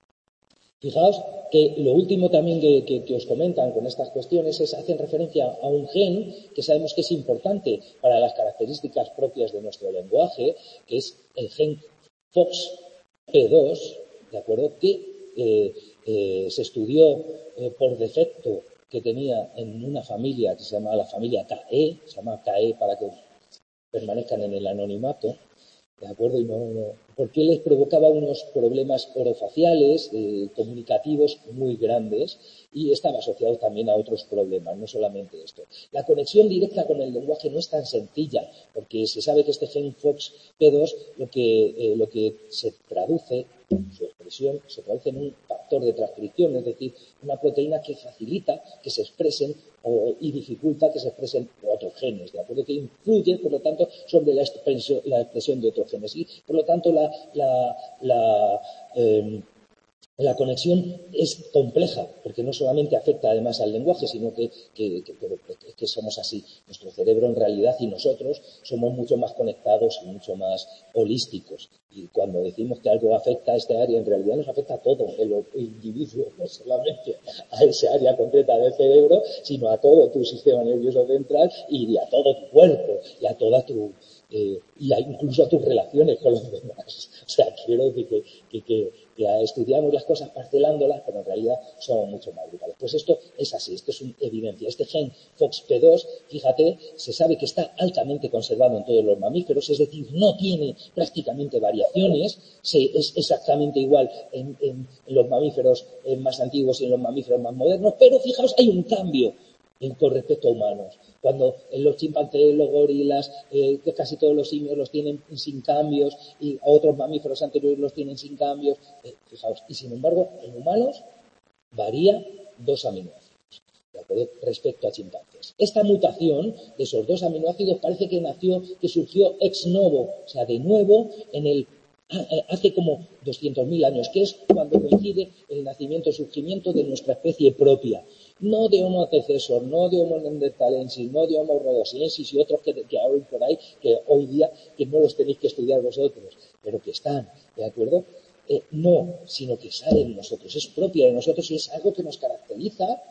A: Fijaos que lo último también que, que, que os comentan con estas cuestiones es hacen referencia a un gen que sabemos que es importante para las características propias de nuestro lenguaje, que es el gen Fox P dos, ¿de acuerdo? Que eh, eh, se estudió eh, por defecto que tenía en una familia que se llama la familia K E, se llama K E para que permanezcan en el anonimato, ¿de acuerdo? Y no, no, porque les provocaba unos problemas orofaciales, eh, comunicativos muy grandes, y estaba asociado también a otros problemas, no solamente esto. La conexión directa con el lenguaje no es tan sencilla, porque se sabe que este gen Fox P dos lo que, eh, lo que se traduce, su expresión, se traduce en un factor de transcripción, es decir, una proteína que facilita que se expresen o, y dificulta que se expresen otros genes, ¿de acuerdo? Que influye, por lo tanto, sobre la expresión, la expresión de otros genes. Y, por lo tanto, la, la, la eh, la conexión es compleja, porque no solamente afecta además al lenguaje, sino que, que, que, que, que somos así. Nuestro cerebro en realidad y nosotros somos mucho más conectados y mucho más holísticos. Y cuando decimos que algo afecta a este área, en realidad nos afecta a todo el, el individuo, no solamente a ese área concreta del cerebro, sino a todo tu sistema nervioso central y a todo tu cuerpo y a toda tu... Eh, y a, incluso a tus relaciones con los demás. O sea, quiero decir que, que, que ya estudiamos las cosas parcelándolas, pero en realidad son mucho más brutales. Pues esto es así, esto es una evidencia. Este gen F O X P dos, fíjate, se sabe que está altamente conservado en todos los mamíferos, es decir, no tiene prácticamente variaciones, se, es exactamente igual en, en, en los mamíferos más antiguos y en los mamíferos más modernos, pero fijaos, hay un cambio en, con respecto a humanos. Cuando en los chimpancés, los gorilas, eh, que casi todos los simios los tienen sin cambios y otros mamíferos anteriores los tienen sin cambios, eh, fijaos, y sin embargo en humanos varía dos aminoácidos, ¿de acuerdo? Respecto a chimpancés. Esta mutación de esos dos aminoácidos parece que nació, que surgió ex novo, o sea, de nuevo en el hace como doscientos mil años, que es cuando coincide el nacimiento y surgimiento de nuestra especie propia. No de Homo antecesor, no de Homo neanderthalensis, no de Homo rhodosiensis y otros que, que hay por ahí, que hoy día que no los tenéis que estudiar vosotros, pero que están, ¿de acuerdo? Eh, no, sino que sale de nosotros, es propia de nosotros y es algo que nos caracteriza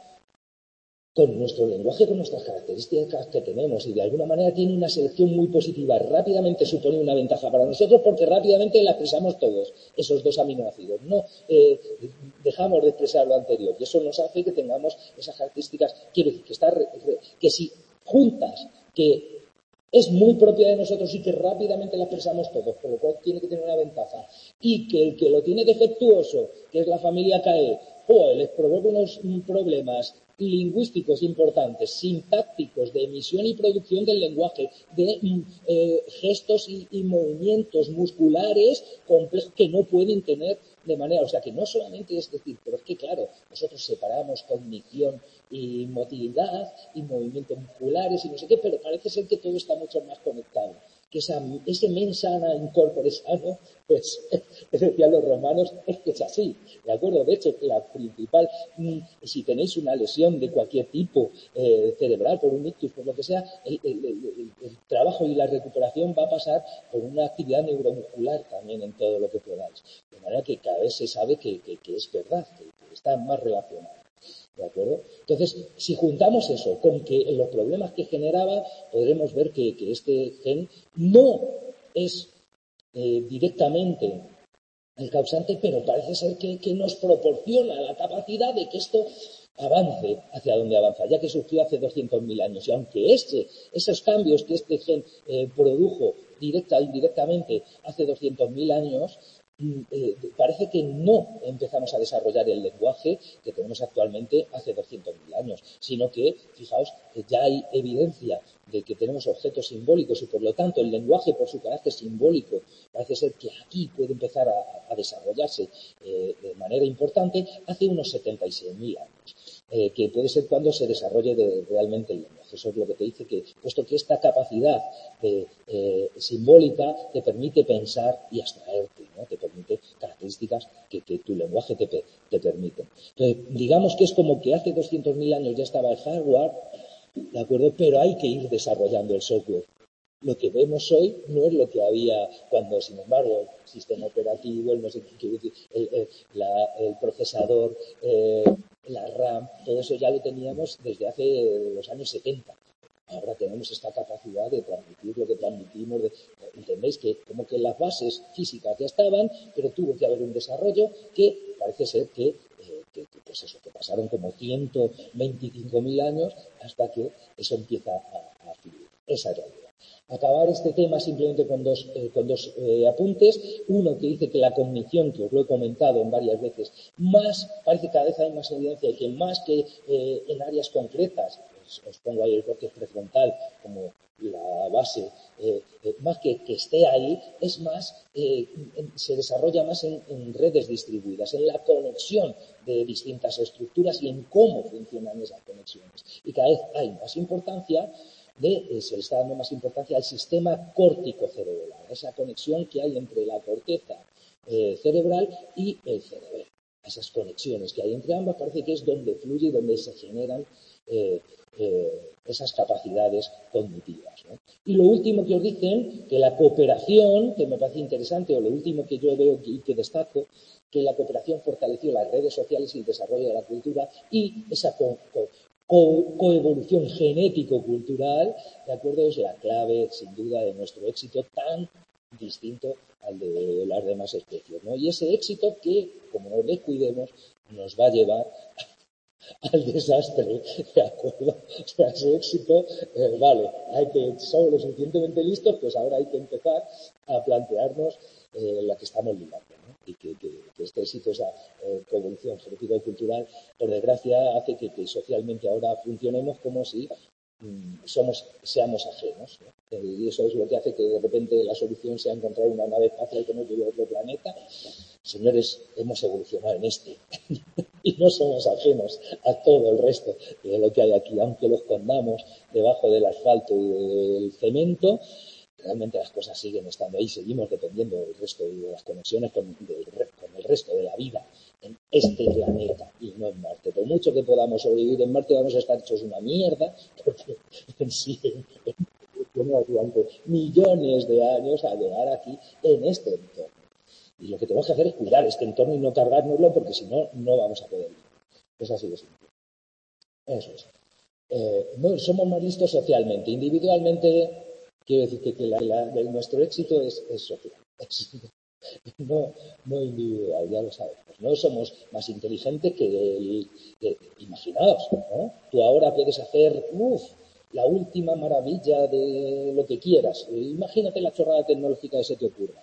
A: con nuestro lenguaje, con nuestras características que tenemos, y de alguna manera tiene una selección muy positiva. Rápidamente supone una ventaja para nosotros porque rápidamente la expresamos todos, esos dos aminoácidos. No eh, dejamos de expresar lo anterior y eso nos hace que tengamos esas características. Quiero decir, que, está, que si juntas, que es muy propia de nosotros y que rápidamente la expresamos todos, por lo cual tiene que tener una ventaja. Y que el que lo tiene defectuoso, que es la familia K E, o les provoca unos problemas lingüísticos importantes, sintácticos, de emisión y producción del lenguaje, de eh, gestos y, y movimientos musculares complejos que no pueden tener de manera, o sea, que no solamente es decir, pero es que claro, nosotros separamos cognición y motilidad y movimientos musculares y no sé qué, pero parece ser que todo está mucho más conectado. Que esa, ese mens sana in corpore sano, pues, decían los romanos, es que es así, ¿de acuerdo? De hecho, la principal, si tenéis una lesión de cualquier tipo eh, cerebral, por un ictus, por lo que sea, el, el, el, el trabajo y la recuperación va a pasar por una actividad neuromuscular también en todo lo que podáis. De manera que cada vez se sabe que, que, que es verdad, que, que está más relacionado. ¿De acuerdo? Entonces, si juntamos eso con que los problemas que generaba, podremos ver que, que este gen no es eh, directamente el causante, pero parece ser que, que nos proporciona la capacidad de que esto avance hacia donde avanza, ya que surgió hace doscientos mil años. Y aunque este, esos cambios que este gen eh, produjo directa o indirectamente hace doscientos mil años, Eh, parece que no empezamos a desarrollar el lenguaje que tenemos actualmente hace doscientos mil años, sino que, fijaos, que ya hay evidencia de que tenemos objetos simbólicos y, por lo tanto, el lenguaje, por su carácter simbólico, parece ser que aquí puede empezar a, a desarrollarse eh, de manera importante hace unos setenta y seis mil años. Eh, que puede ser cuando se desarrolle de, realmente el lenguaje. Eso es lo que te dice que, puesto que esta capacidad de, eh, simbólica te permite pensar y abstraerte, ¿no? Te permite características que, que tu lenguaje te, te permite. Entonces, digamos que es como que hace doscientos mil años ya estaba el hardware, ¿de acuerdo? Pero hay que ir desarrollando el software. Lo que vemos hoy no es lo que había cuando, sin embargo, el sistema operativo, el, no sé, el, el, la, el procesador, eh, la RAM, todo eso ya lo teníamos desde hace los años setenta. Ahora tenemos esta capacidad de transmitir lo que transmitimos. De, ¿entendéis? Que como que las bases físicas ya estaban, pero tuvo que haber un desarrollo que parece ser que, eh, que, que pues eso, que pasaron como ciento veinticinco mil años hasta que eso empieza a, a fluir. Esa es la idea. Acabar este tema simplemente con dos, eh, con dos eh, apuntes. Uno que dice que la cognición, que os lo he comentado en varias veces, más, parece cada vez hay más evidencia de que más que eh, en áreas concretas, os, os pongo ahí el corte prefrontal como la base, eh, eh, más que que esté ahí, es más, eh, en, se desarrolla más en, en redes distribuidas, en la conexión de distintas estructuras y en cómo funcionan esas conexiones. Y cada vez hay más importancia De, eh, se le está dando más importancia al sistema córtico-cerebral, esa conexión que hay entre la corteza eh, cerebral y el cerebro. Esas conexiones que hay entre ambas parece que es donde fluye y donde se generan eh, eh, esas capacidades cognitivas, ¿no? Y lo último que os dicen, que la cooperación, que me parece interesante, o lo último que yo veo y que destaco, que la cooperación fortaleció las redes sociales y el desarrollo de la cultura y esa co co Co coevolución genético-cultural, ¿de acuerdo? Es la clave, sin duda, de nuestro éxito tan distinto al de las demás especies, ¿no? Y ese éxito que, como nos descuidemos, nos va a llevar al desastre, ¿de acuerdo? O sea, ese éxito, eh, vale, hay que, somos lo suficientemente listos, pues ahora hay que empezar a plantearnos eh, la que estamos ligando, ¿no? Y que, que, que este éxito, esa eh, coevolución genética y cultural, por desgracia, hace que, que socialmente ahora funcionemos como si mm, somos, seamos ajenos, ¿no? Y eso es lo que hace que de repente la solución sea encontrar una nave espacial que nos lleve a otro planeta. Señores, hemos evolucionado en este y no somos ajenos a todo el resto de lo que hay aquí, aunque lo escondamos debajo del asfalto y del cemento. Realmente las cosas siguen estando ahí, seguimos dependiendo del resto de las conexiones con, del, con el resto de la vida en este planeta y no en Marte. Por mucho que podamos sobrevivir en Marte, vamos a estar hechos una mierda, porque en sí durante millones de años a llegar aquí en este entorno. Y lo que tenemos que hacer es cuidar este entorno y no cargárnoslo, porque si no, no vamos a poder vivir. Es así de simple. Eso es. Eh, no, somos más listos socialmente. Individualmente, quiero decir que, que la, la, nuestro éxito es, es social. Es, no, no individual, ya lo sabemos. No somos más inteligentes que el... Que, imaginaos, ¿no? Tú ahora puedes hacer... Uf, la última maravilla de lo que quieras. Imagínate la chorrada tecnológica que se te ocurra.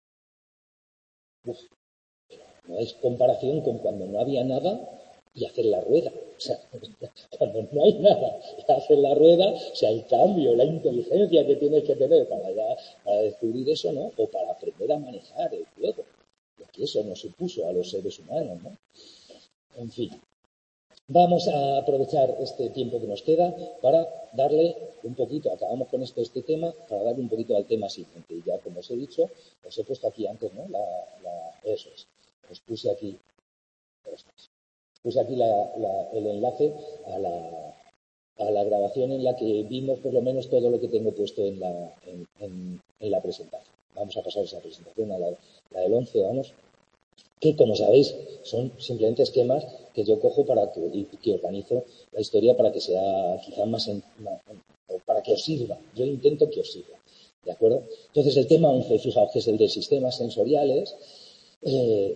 A: Uf, pero no es comparación con cuando no había nada y hacer la rueda. O sea, cuando no hay nada y hacer la rueda, o sea, el cambio, la inteligencia que tienes que tener para, ya, para descubrir eso, ¿no? O para aprender a manejar el fuego. Lo que eso nos supuso a los seres humanos, ¿no? En fin. Vamos a aprovechar este tiempo que nos queda para darle un poquito, acabamos con esto, este tema, para darle un poquito al tema siguiente. Y ya, como os he dicho, os he puesto aquí antes, ¿no? La, la, eso es. Os puse aquí, os puse aquí la, la, el enlace a la, a la grabación en la que vimos por lo menos todo lo que tengo puesto en la, en, en, en la presentación. Vamos a pasar esa presentación a la, la del once, vamos. Que, como sabéis, son simplemente esquemas que yo cojo para que, y que organizo la historia para que sea quizás más, en, más, para que os sirva. Yo intento que os sirva, ¿de acuerdo? Entonces, el tema once, fijaos que es el de sistemas sensoriales, eh,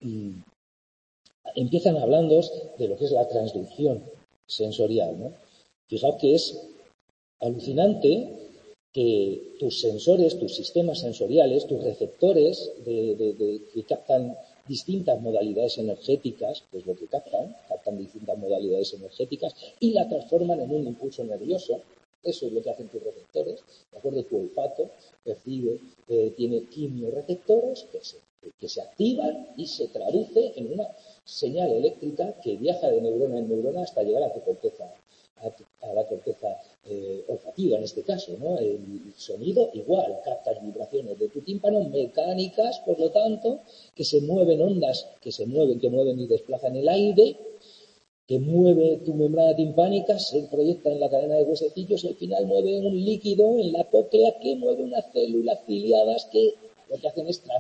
A: empiezan hablando de lo que es la transducción sensorial, ¿no? Fijaos que es alucinante que tus sensores, tus sistemas sensoriales, tus receptores de, de, de, que captan distintas modalidades energéticas, que es lo que captan, captan distintas modalidades energéticas y la transforman en un impulso nervioso. Eso es lo que hacen tus receptores, ¿de acuerdo? Tu olfato percibe, eh, tiene quimioreceptores que se, que se activan y se traduce en una señal eléctrica que viaja de neurona en neurona hasta llegar a tu corteza, a, tu, a la corteza eh, olfativa en este caso, ¿no? El sonido igual, captas vibraciones de tu tímpano mecánicas, por lo tanto, que se mueven ondas, que se mueven, que mueven y desplazan el aire, que mueve tu membrana timpánica, se proyecta en la cadena de huesecillos y al final mueve un líquido en la cóclea que mueve unas células ciliadas que lo que hacen es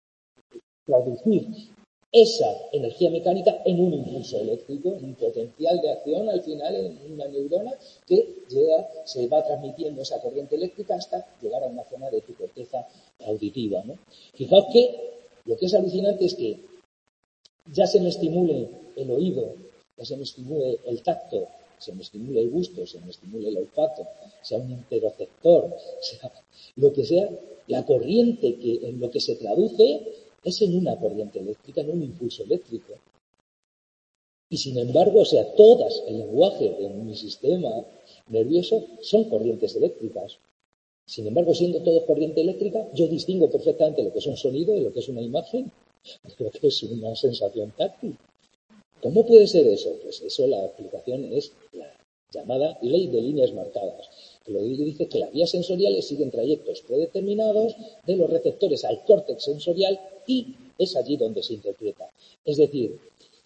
A: traducir esa energía mecánica en un impulso eléctrico, un potencial de acción al final en una neurona que llega, se va transmitiendo esa corriente eléctrica hasta llegar a una zona de tu corteza auditiva, ¿no? Fijaos que lo que es alucinante es que ya se me estimule el oído, ya se me estimule el tacto, se me estimule el gusto, se me estimule el olfato, sea un interoceptor, sea lo que sea, la corriente que en lo que se traduce es en una corriente eléctrica, en un impulso eléctrico. Y sin embargo, o sea, todas, el lenguaje de mi sistema nervioso son corrientes eléctricas. Sin embargo, siendo todo corriente eléctrica, yo distingo perfectamente lo que es un sonido de lo que es una imagen, de lo que es una sensación táctil. ¿Cómo puede ser eso? Pues eso, la explicación es la llamada ley de líneas marcadas. Que lo que dice que las vías sensoriales siguen trayectos predeterminados de los receptores al córtex sensorial y es allí donde se interpreta. Es decir,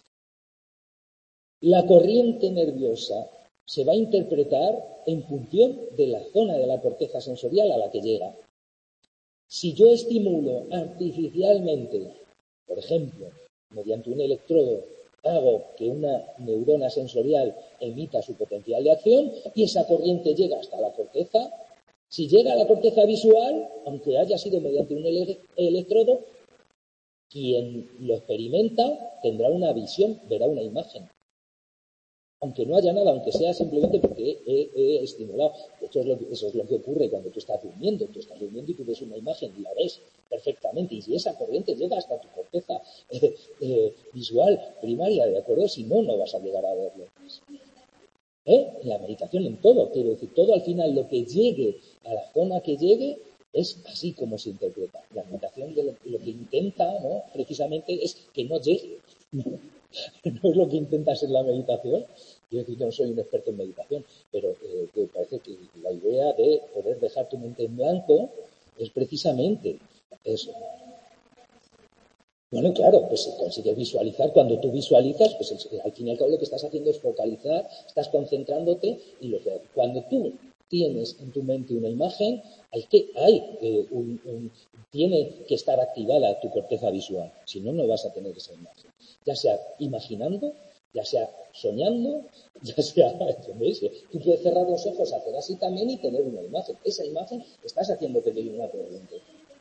A: la corriente nerviosa se va a interpretar en función de la zona de la corteza sensorial a la que llega. Si yo estimulo artificialmente, por ejemplo, mediante un electrodo, hago que una neurona sensorial emita su potencial de acción y esa corriente llega hasta la corteza, Si llega a la corteza visual, aunque haya sido mediante un ele- electrodo, quien lo experimenta tendrá una visión, verá una imagen. Aunque no haya nada, aunque sea simplemente porque he, he- he estimulado. De hecho, es lo que- eso es lo que ocurre cuando tú estás durmiendo. Tú estás durmiendo y tú ves una imagen y la ves perfectamente. Y si esa corriente llega hasta tu corteza eh, eh, visual primaria, ¿de acuerdo? Si no, no vas a llegar a verlo. ¿Eh? En la meditación, en todo. Quiero decir, todo al final, lo que llegue a la zona que llegue, es así como se interpreta. La meditación de lo, lo que intenta, ¿no? Precisamente, es que no llegue. No es lo que intenta ser la meditación. Quiero decir, yo no soy un experto en meditación, pero eh, me parece que la idea de poder dejar tu mente en blanco es precisamente eso. Bueno, claro, pues si consigues visualizar, cuando tú visualizas, pues al fin y al cabo lo que estás haciendo es focalizar, estás concentrándote y lo que cuando tú tienes en tu mente una imagen, hay que hay eh, un, un, tiene que estar activada tu corteza visual, si no, no vas a tener esa imagen. Ya sea imaginando, ya sea soñando, ya sea, ¿entendéis? Tú puedes cerrar los ojos, hacer así también y tener una imagen. Esa imagen estás haciendo que llegue una corriente.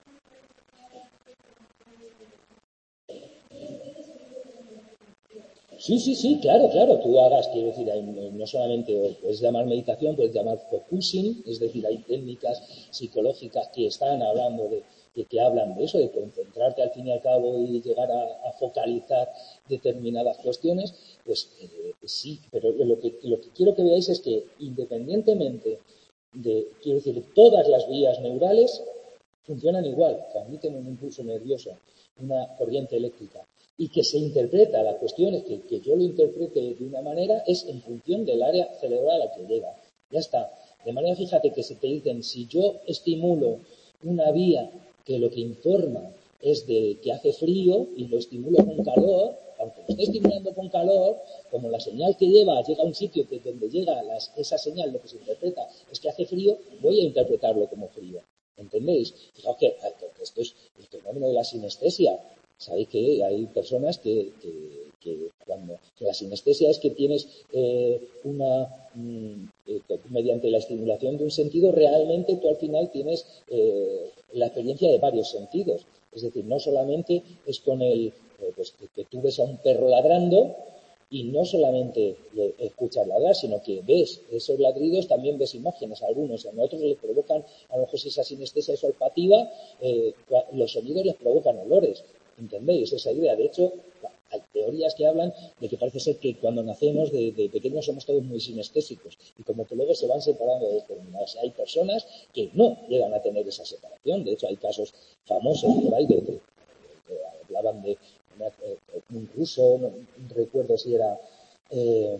A: Sí, sí, sí, claro, claro, tú hagas, quiero decir, hay, no solamente puedes llamar meditación, puedes llamar focusing, es decir, hay técnicas psicológicas que están hablando de, que, que hablan de eso, de concentrarte al fin y al cabo y llegar a, a focalizar determinadas cuestiones, pues eh, sí, pero lo que, lo que quiero que veáis es que independientemente de, quiero decir, todas las vías neurales funcionan igual, transmiten un impulso nervioso, una corriente eléctrica, y que se interpreta, la cuestión es que, que yo lo interprete de una manera es en función del área cerebral a la que llega. Ya está. De manera, fíjate que si te dicen, si yo estimulo una vía que lo que informa es de que hace frío y lo estimulo con calor, aunque lo esté estimulando con calor, como la señal que lleva llega a un sitio que donde llega las, esa señal, lo que se interpreta es que hace frío, voy a interpretarlo como frío. ¿Entendéis? Fijaos que esto es el fenómeno de la sinestesia. Sabéis que hay personas que, que, que cuando que la sinestesia es que tienes eh, una mm, eh, mediante la estimulación de un sentido realmente tú al final tienes eh, la experiencia de varios sentidos. Es decir, no solamente es con el eh, pues que, que tú ves a un perro ladrando y no solamente escuchas ladrar, sino que ves esos ladridos, también ves imágenes. A algunos, a otros les provocan, a lo mejor si esa sinestesia es olfativa, eh, los sonidos les provocan olores. ¿Entendéis esa idea? De hecho, hay teorías que hablan de que parece ser que cuando nacemos de, de pequeños somos todos muy sinestésicos y como que luego se van separando de determinadas. Hay personas que no llegan a tener esa separación. De hecho, hay casos famosos por ahí de, de, de, de hablaban de una, eh, un ruso, no recuerdo si era eh,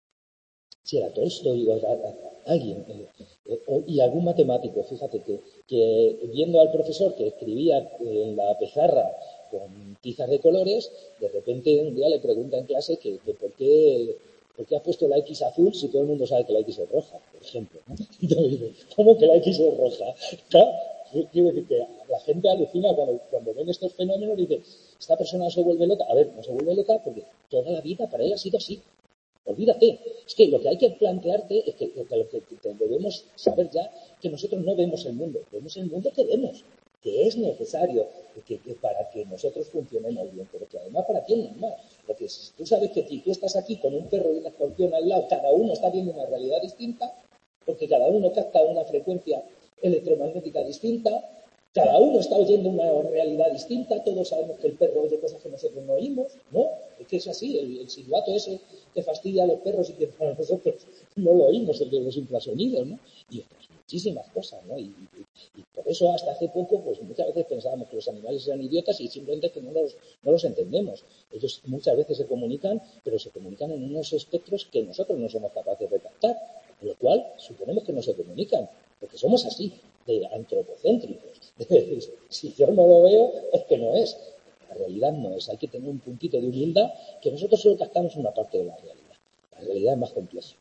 A: si era Tolstoy o era alguien, eh, eh, y algún matemático, fíjate que, que viendo al profesor que escribía en la pizarra con tizas de colores, de repente un día le pregunta en clase que, que por qué ¿por qué has puesto la X azul si todo el mundo sabe que la X es roja, por ejemplo? ¿no? Entonces dice, ¿cómo que la X es roja? Claro, quiero decir que la gente alucina cuando, cuando ven estos fenómenos y dice, esta persona se vuelve loca. A ver, no se vuelve loca porque toda la vida para él ha sido así. Olvídate. Es que lo que hay que plantearte es que, que, que, que debemos saber ya que nosotros no vemos el mundo, vemos el mundo que vemos, que es necesario que, que para que nosotros funcionemos bien, pero que además para ti es normal. Porque si tú sabes que si tú estás aquí con un perro y una escorpión al lado, cada uno está viendo una realidad distinta, porque cada uno capta una frecuencia electromagnética distinta, cada uno está oyendo una realidad distinta, todos sabemos que el perro oye cosas que nosotros no oímos, ¿no? Es que es así, el, el silbato ese que fastidia a los perros y que para nosotros no lo oímos, el de los infrasonidos, ¿no? Y otras muchísimas cosas, ¿no? Y, y, y por eso hasta hace poco, pues muchas veces pensábamos que los animales eran idiotas y simplemente que no los, no los entendemos. Ellos muchas veces se comunican, pero se comunican en unos espectros que nosotros no somos capaces de captar, con lo cual suponemos que no se comunican, porque somos así, de antropocéntricos. Si yo no lo veo, es que no es. La realidad no es. Hay que tener un puntito de humildad que nosotros solo captamos una parte de la realidad. La realidad es más compleja.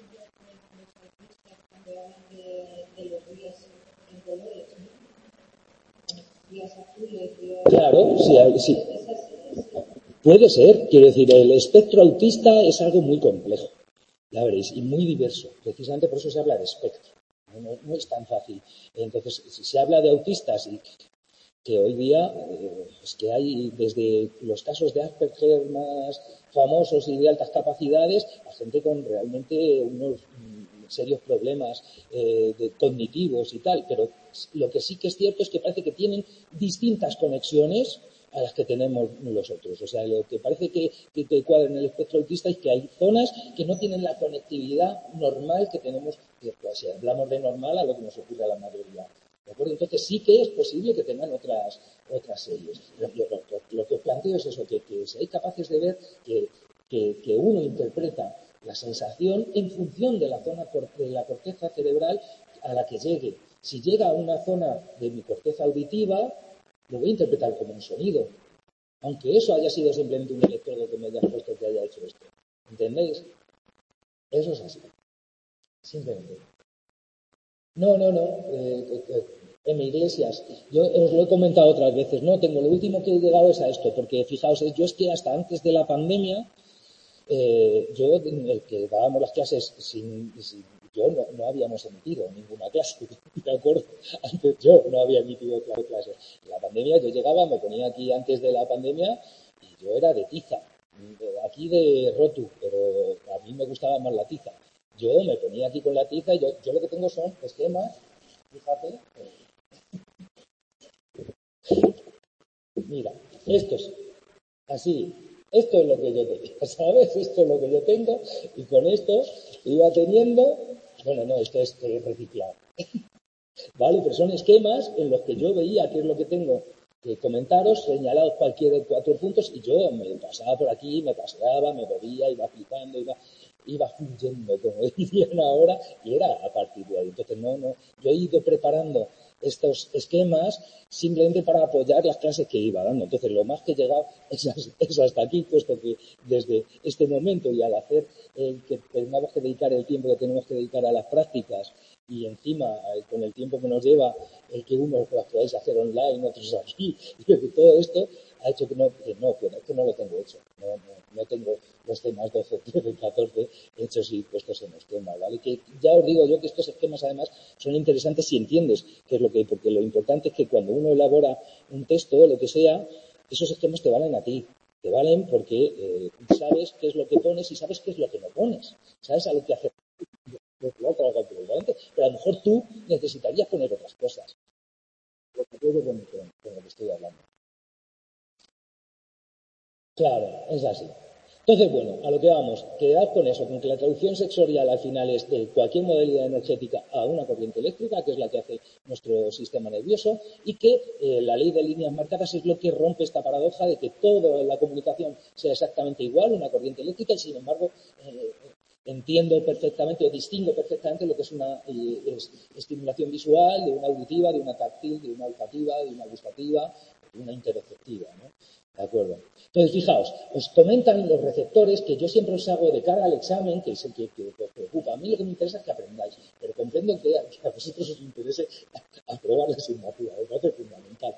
A: Claro, sí, sí. Puede ser. Quiero decir, el espectro autista es algo muy complejo. Ya veréis, y muy diverso. Precisamente por eso se habla de espectro. No, no, no es tan fácil. Entonces, si se habla de autistas y que hoy día eh, es que hay desde los casos de Asperger más famosos y de altas capacidades a gente con realmente unos mm, serios problemas eh, de, cognitivos y tal, pero lo que sí que es cierto es que parece que tienen distintas conexiones a las que tenemos nosotros. O sea, lo que parece que, que, que cuadra en el espectro autista es que hay zonas que no tienen la conectividad normal que tenemos, que, pues, si hablamos de normal a lo que nos ocurre a la mayoría. ¿De acuerdo? Entonces sí que es posible que tengan otras, otras series. Lo, lo, lo, lo que os planteo es eso, que, que seáis capaces de ver que, que, que uno interpreta la sensación en función de la zona de la corteza cerebral a la que llegue. Si llega a una zona de mi corteza auditiva, lo voy a interpretar como un sonido, aunque eso haya sido simplemente un electrodo que me haya puesto que haya hecho esto. ¿Entendéis? Eso es así. Simplemente. No, no, no. Eh, eh, en Iglesias, yo os lo he comentado otras veces, no, tengo lo último que he llegado es a esto, porque fijaos, yo es que hasta antes de la pandemia, eh, yo, el que dábamos las clases sin, sin yo no, no habíamos emitido ninguna clase, ¿de acuerdo? Antes yo no había emitido clases. En la pandemia yo llegaba, me ponía aquí antes de la pandemia y yo era de tiza, aquí de rotu, pero a mí me gustaba más la tiza. Yo me ponía aquí con la tiza y yo, yo lo que tengo son esquemas, fíjate, mira, estos, así, esto es lo que yo tengo, ¿sabes? Esto es lo que yo tengo y con esto iba teniendo, bueno, no, esto es reciclado, ¿vale? Pero son esquemas en los que yo veía qué es lo que tengo que comentaros, señalados cualquiera de cuatro puntos y yo me pasaba por aquí, me paseaba, me movía, iba aplicando, iba, iba fluyendo, como dirían ahora, y era a partir de ahí. Entonces, no, no, yo he ido preparando estos esquemas simplemente para apoyar las clases que iba dando. Entonces, lo más que he llegado es, es hasta aquí, puesto que desde este momento y al hacer eh, que tengamos que dedicar el tiempo que tenemos que dedicar a las prácticas y encima eh, con el tiempo que nos lleva el que unos las podáis hacer online, otros aquí, y todo esto ha hecho que no, que no, que no, que no lo tengo hecho. No, no, no tengo los temas doce, trece, catorce hechos y puestos en esquema, ¿vale? Que ya os digo yo que estos esquemas además son interesantes si entiendes qué es lo que hay, porque lo importante es que cuando uno elabora un texto o lo que sea, esos esquemas te valen a ti. Te valen porque eh, sabes qué es lo que pones y sabes qué es lo que no pones. Sabes a lo que hacer. Pero a lo mejor tú necesitarías poner otras cosas. Lo que puedo con, con, con lo que estoy hablando. Claro, es así. Entonces, bueno, a lo que vamos, quedad con eso, con que la traducción sensorial al final es de cualquier modalidad energética a una corriente eléctrica, que es la que hace nuestro sistema nervioso, y que eh, la ley de líneas marcadas es lo que rompe esta paradoja de que toda la comunicación sea exactamente igual, una corriente eléctrica, y sin embargo eh, entiendo perfectamente o distingo perfectamente lo que es una eh, es, estimulación visual, de una auditiva, de una táctil, de una olfativa, de una gustativa, de una interoceptiva, ¿no? ¿De acuerdo? Entonces, fijaos, os comentan los receptores que yo siempre os hago de cara al examen, que es el que, que, que os preocupa. A mí lo que me interesa es que aprendáis, pero comprendo que a, que a vosotros os interese aprobar la asignatura, me parece fundamental.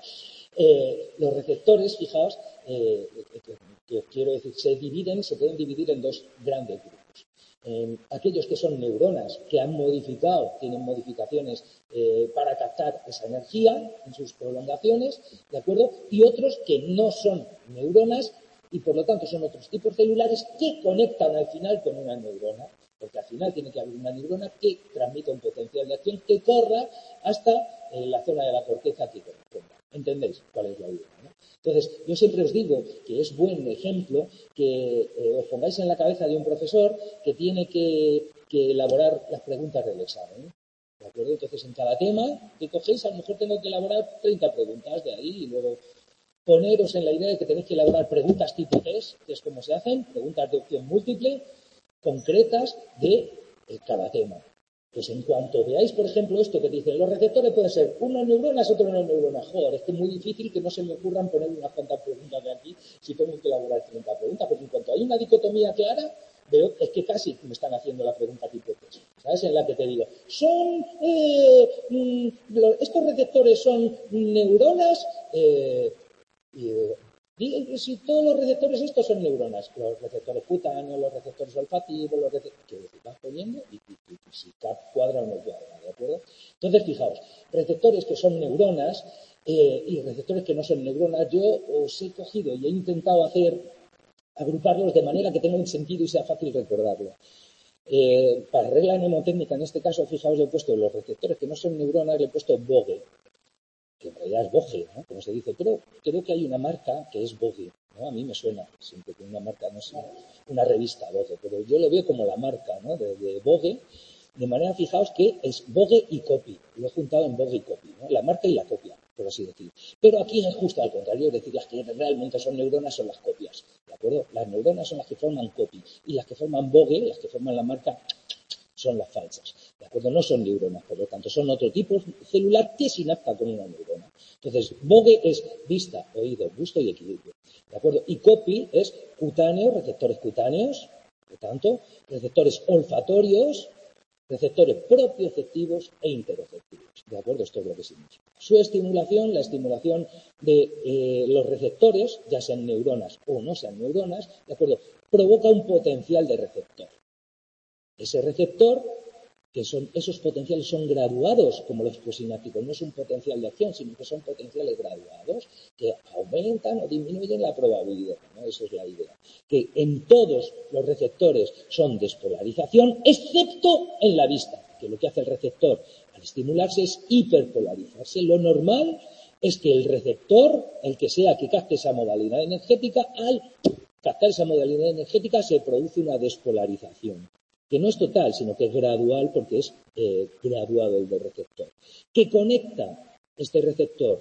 A: Eh, los receptores, fijaos, eh, que, que os quiero decir, se dividen, se pueden dividir en dos grandes grupos. Eh, aquellos que son neuronas que han modificado, tienen modificaciones eh, para captar esa energía en sus prolongaciones, ¿de acuerdo? Y otros que no son neuronas y por lo tanto son otros tipos celulares que conectan al final con una neurona, porque al final tiene que haber una neurona que transmita un potencial de acción que corra hasta eh, la zona de la corteza que corresponda. ¿Entendéis cuál es la idea, no? Entonces, yo siempre os digo que es buen ejemplo que eh, os pongáis en la cabeza de un profesor que tiene que, que elaborar las preguntas del examen. ¿De acuerdo? Entonces, en cada tema que cogéis, a lo mejor tengo que elaborar treinta preguntas de ahí y luego poneros en la idea de que tenéis que elaborar preguntas tipo test, que es como se hacen, preguntas de opción múltiple, concretas de cada tema. Pues en cuanto veáis, por ejemplo, esto que dicen los receptores pueden ser unas neuronas, otras no neuronas. Joder, es que es muy difícil que no se me ocurran poner unas cuantas preguntas de aquí si tengo que elaborar treinta preguntas, porque en cuanto hay una dicotomía clara, veo es que casi me están haciendo la pregunta tipo test, ¿sabes? En la que te digo, son eh, mm, estos receptores son neuronas, eh, y, Digo, si todos los receptores estos son neuronas, los receptores cutáneos, los receptores olfativos, los receptores que vas poniendo y, y, y, y si cuadra o no cuadra, ¿de acuerdo? Entonces, fijaos, receptores que son neuronas eh, y receptores que no son neuronas, yo os he cogido y he intentado hacer, agruparlos de manera que tenga un sentido y sea fácil recordarlo. Eh, para regla mnemotécnica, en este caso, fijaos, he puesto los receptores que no son neuronas, le he puesto Bogue, que en realidad es Boge, ¿no? Como se dice, pero creo que hay una marca que es Boge, ¿no? A mí me suena siempre que una marca, no sé, una revista Boge, pero yo lo veo como la marca, ¿no? De, de Boge, de manera, fijaos que es Boge y Copy, lo he juntado en Boge y Copy, ¿no? La marca y la copia, por así decir. Pero aquí es justo al contrario, es decir, las que realmente son neuronas son las copias, ¿de acuerdo? Las neuronas son las que forman Copy y las que forman Boge, las que forman la marca, son las falsas, ¿de acuerdo? No son neuronas, por lo tanto, son otro tipo celular que sinapta con una neurona. Entonces, Boge es vista, oído, gusto y equilibrio, ¿de acuerdo? Y Copy es cutáneo, receptores cutáneos, por tanto, receptores olfatorios, receptores propioceptivos e interoceptivos, ¿de acuerdo? Esto es lo que significa. Su estimulación, la estimulación de eh, los receptores, ya sean neuronas o no sean neuronas, ¿de acuerdo? Provoca un potencial de receptor. Ese receptor, que son, esos potenciales son graduados, como los presinápticos, no es un potencial de acción, sino que son potenciales graduados que aumentan o disminuyen la probabilidad, ¿no? Esa es la idea. Que en todos los receptores son despolarización, excepto en la vista, que lo que hace el receptor al estimularse es hiperpolarizarse. Lo normal es que el receptor, el que sea que capte esa modalidad energética, al captar esa modalidad energética se produce una despolarización, que no es total, sino que es gradual porque es eh, graduado el del receptor, que conecta este receptor,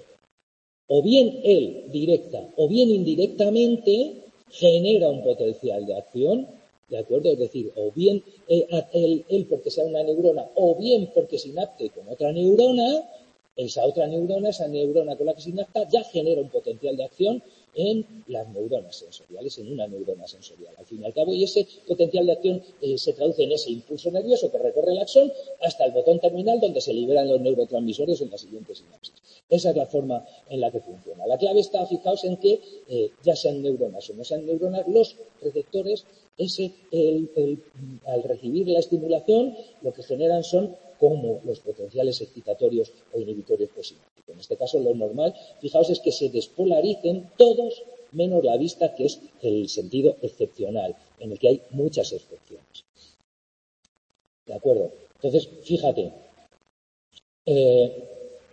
A: o bien él directa o bien indirectamente, genera un potencial de acción, ¿de acuerdo? Es decir, o bien eh, él, él porque sea una neurona, o bien porque sinapte con otra neurona, esa otra neurona, esa neurona con la que sinapta, ya genera un potencial de acción en las neuronas sensoriales, en una neurona sensorial, al fin y al cabo, y ese potencial de acción eh, se traduce en ese impulso nervioso que recorre el axón hasta el botón terminal donde se liberan los neurotransmisores en la siguiente sinapsis. Esa es la forma en la que funciona. La clave está, fijaos, en que eh, ya sean neuronas o no sean neuronas, los receptores, ese, el, el, al recibir la estimulación, lo que generan son como los potenciales excitatorios o inhibitorios posinápticos. En este caso, lo normal, fijaos, es que se despolaricen todos menos la vista, que es el sentido excepcional, en el que hay muchas excepciones. ¿De acuerdo? Entonces, fíjate, eh,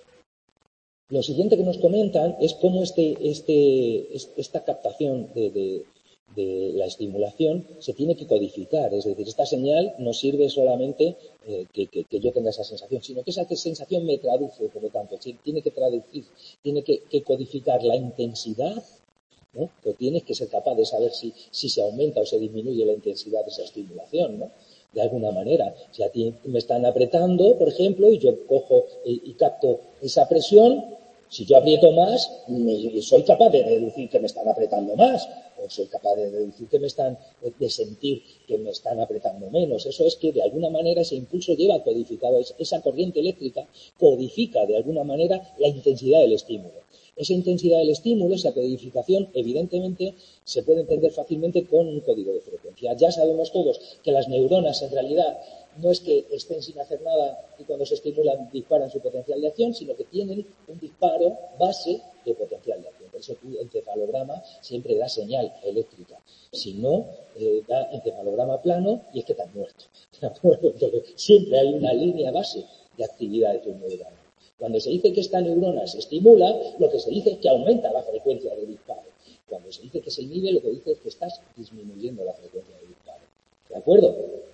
A: lo siguiente que nos comentan es cómo este, este, esta captación de, de, de la estimulación se tiene que codificar. Es decir, esta señal no sirve solamente eh, que, que, que yo tenga esa sensación, sino que esa sensación me traduce, por lo tanto, tiene que traducir, tiene que, que codificar la intensidad, ¿no? Pero tienes que ser capaz de saber si, si se aumenta o se disminuye la intensidad de esa estimulación, ¿no? De alguna manera. Si a ti me están apretando, por ejemplo, y yo cojo y, y capto esa presión, si yo aprieto más, me, soy capaz de deducir que me están apretando más, o soy capaz de deducir que me están, de sentir que me están apretando menos. Eso es que de alguna manera ese impulso lleva codificado, esa corriente eléctrica codifica de alguna manera la intensidad del estímulo. Esa intensidad del estímulo, esa codificación, evidentemente, se puede entender fácilmente con un código de frecuencia. Ya sabemos todos que las neuronas, en realidad, no es que estén sin hacer nada y cuando se estimulan disparan su potencial de acción, sino que tienen un disparo base de potencial de acción. Por eso tu encefalograma siempre da señal eléctrica. Si no, eh, da encefalograma plano y es que estás muerto. Entonces, siempre hay una línea base de actividad de tu neurona. Cuando se dice que esta neurona se estimula, lo que se dice es que aumenta la frecuencia de disparo. Cuando se dice que se inhibe, lo que dice es que estás disminuyendo la frecuencia de disparo. ¿De acuerdo?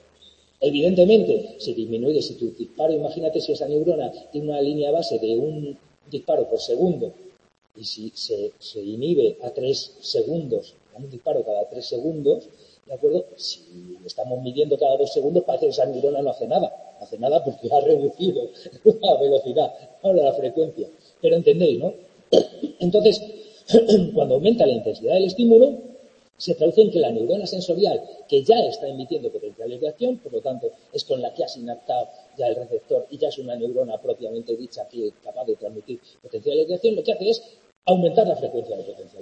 A: Evidentemente, si disminuye, si tu disparo, imagínate si esa neurona tiene una línea base de un disparo por segundo y si se, se inhibe a tres segundos, un disparo cada tres segundos, ¿de acuerdo? Si estamos midiendo cada dos segundos, parece que esa neurona no hace nada. No hace nada porque ha reducido la velocidad, ahora la frecuencia. Pero entendéis, ¿no? Entonces, cuando aumenta la intensidad del estímulo, se traduce en que la neurona sensorial, que ya está emitiendo potenciales de acción, por lo tanto, es con la que ha sinaptado ya el receptor y ya es una neurona propiamente dicha que es capaz de transmitir potenciales de acción, lo que hace es aumentar la frecuencia de potenciales de acción.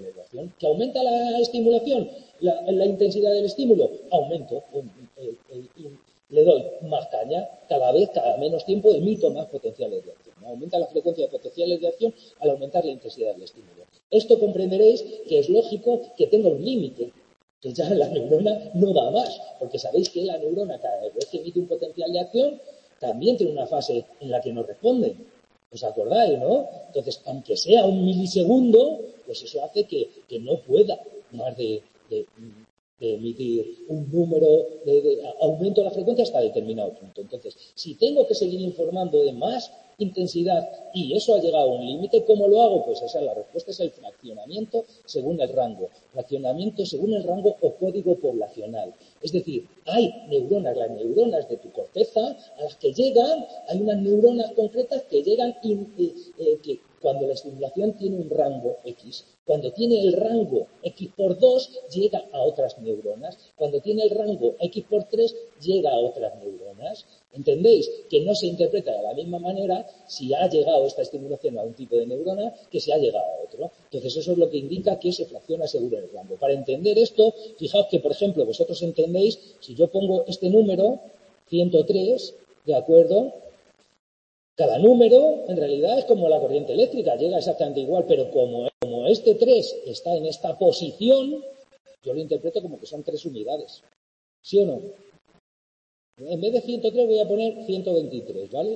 A: estimulación. ¿Que aumenta la estimulación? La, la intensidad del estímulo, aumento. Eh, eh, eh, le doy más caña, cada vez, cada menos tiempo, emito más potenciales de acción. ¿No? Aumenta la frecuencia de potenciales de acción al aumentar la intensidad del estímulo. Esto comprenderéis que es lógico que tenga un límite, que ya la neurona no va más, porque sabéis que la neurona, cada vez que emite un potencial de acción, también tiene una fase en la que no responde. ¿Os acordáis, no? Entonces, aunque sea un milisegundo, pues eso hace que, que no pueda más de, de, de emitir un número, de, de aumento la frecuencia hasta determinado punto. Entonces, si tengo que seguir informando de más intensidad y eso ha llegado a un límite, ¿cómo lo hago? Pues esa es la respuesta, es el fraccionamiento según el rango. Fraccionamiento según el rango o código poblacional. Es decir, hay neuronas, las neuronas de tu corteza, a las que llegan, hay unas neuronas concretas que llegan y eh, eh, que cuando la estimulación tiene un rango X. Cuando tiene el rango X por dos, llega a otras neuronas. Cuando tiene el rango X por tres, llega a otras neuronas. ¿Entendéis? Que no se interpreta de la misma manera si ha llegado esta estimulación a un tipo de neurona que si ha llegado a otro. Entonces, eso es lo que indica que se fracciona según el rango. Para entender esto, fijaos que, por ejemplo, vosotros entendéis, si yo pongo este número, ciento tres, ¿de acuerdo? Cada número, en realidad, es como la corriente eléctrica, llega exactamente igual, pero como, como este tres está en esta posición, yo lo interpreto como que son tres unidades. ¿Sí o no? En vez de ciento tres voy a poner ciento veintitrés, ¿vale?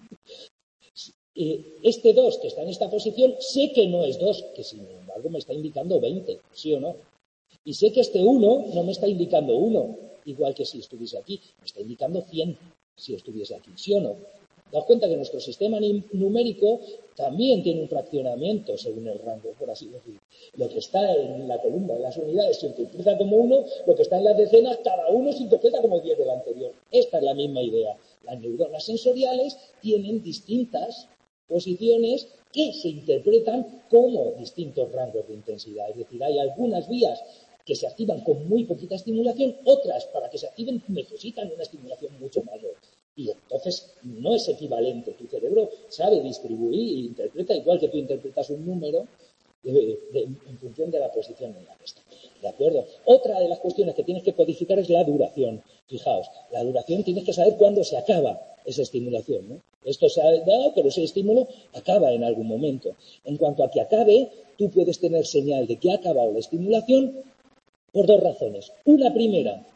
A: Este dos que está en esta posición, sé que no es dos, que sin embargo me está indicando veinte, ¿sí o no? Y sé que este uno no me está indicando uno, igual que si estuviese aquí, me está indicando cien si estuviese aquí, ¿sí o no? Daos cuenta que nuestro sistema numérico también tiene un fraccionamiento según el rango, por así decir. Lo que está en la columna de las unidades se interpreta como uno, lo que está en las decenas, cada uno se interpreta como diez del anterior. Esta es la misma idea. Las neuronas sensoriales tienen distintas posiciones que se interpretan como distintos rangos de intensidad. Es decir, hay algunas vías que se activan con muy poquita estimulación, otras para que se activen necesitan una estimulación mucho mayor. Y entonces no es equivalente. Tu cerebro sabe distribuir e interpreta igual que tú interpretas un número de, de, en función de la posición en la que está. ¿De acuerdo? Otra de las cuestiones que tienes que codificar es la duración. Fijaos, la duración tienes que saber cuándo se acaba esa estimulación, ¿no? Esto se ha dado, pero ese estímulo acaba en algún momento. En cuanto a que acabe, tú puedes tener señal de que ha acabado la estimulación por dos razones. Una primera,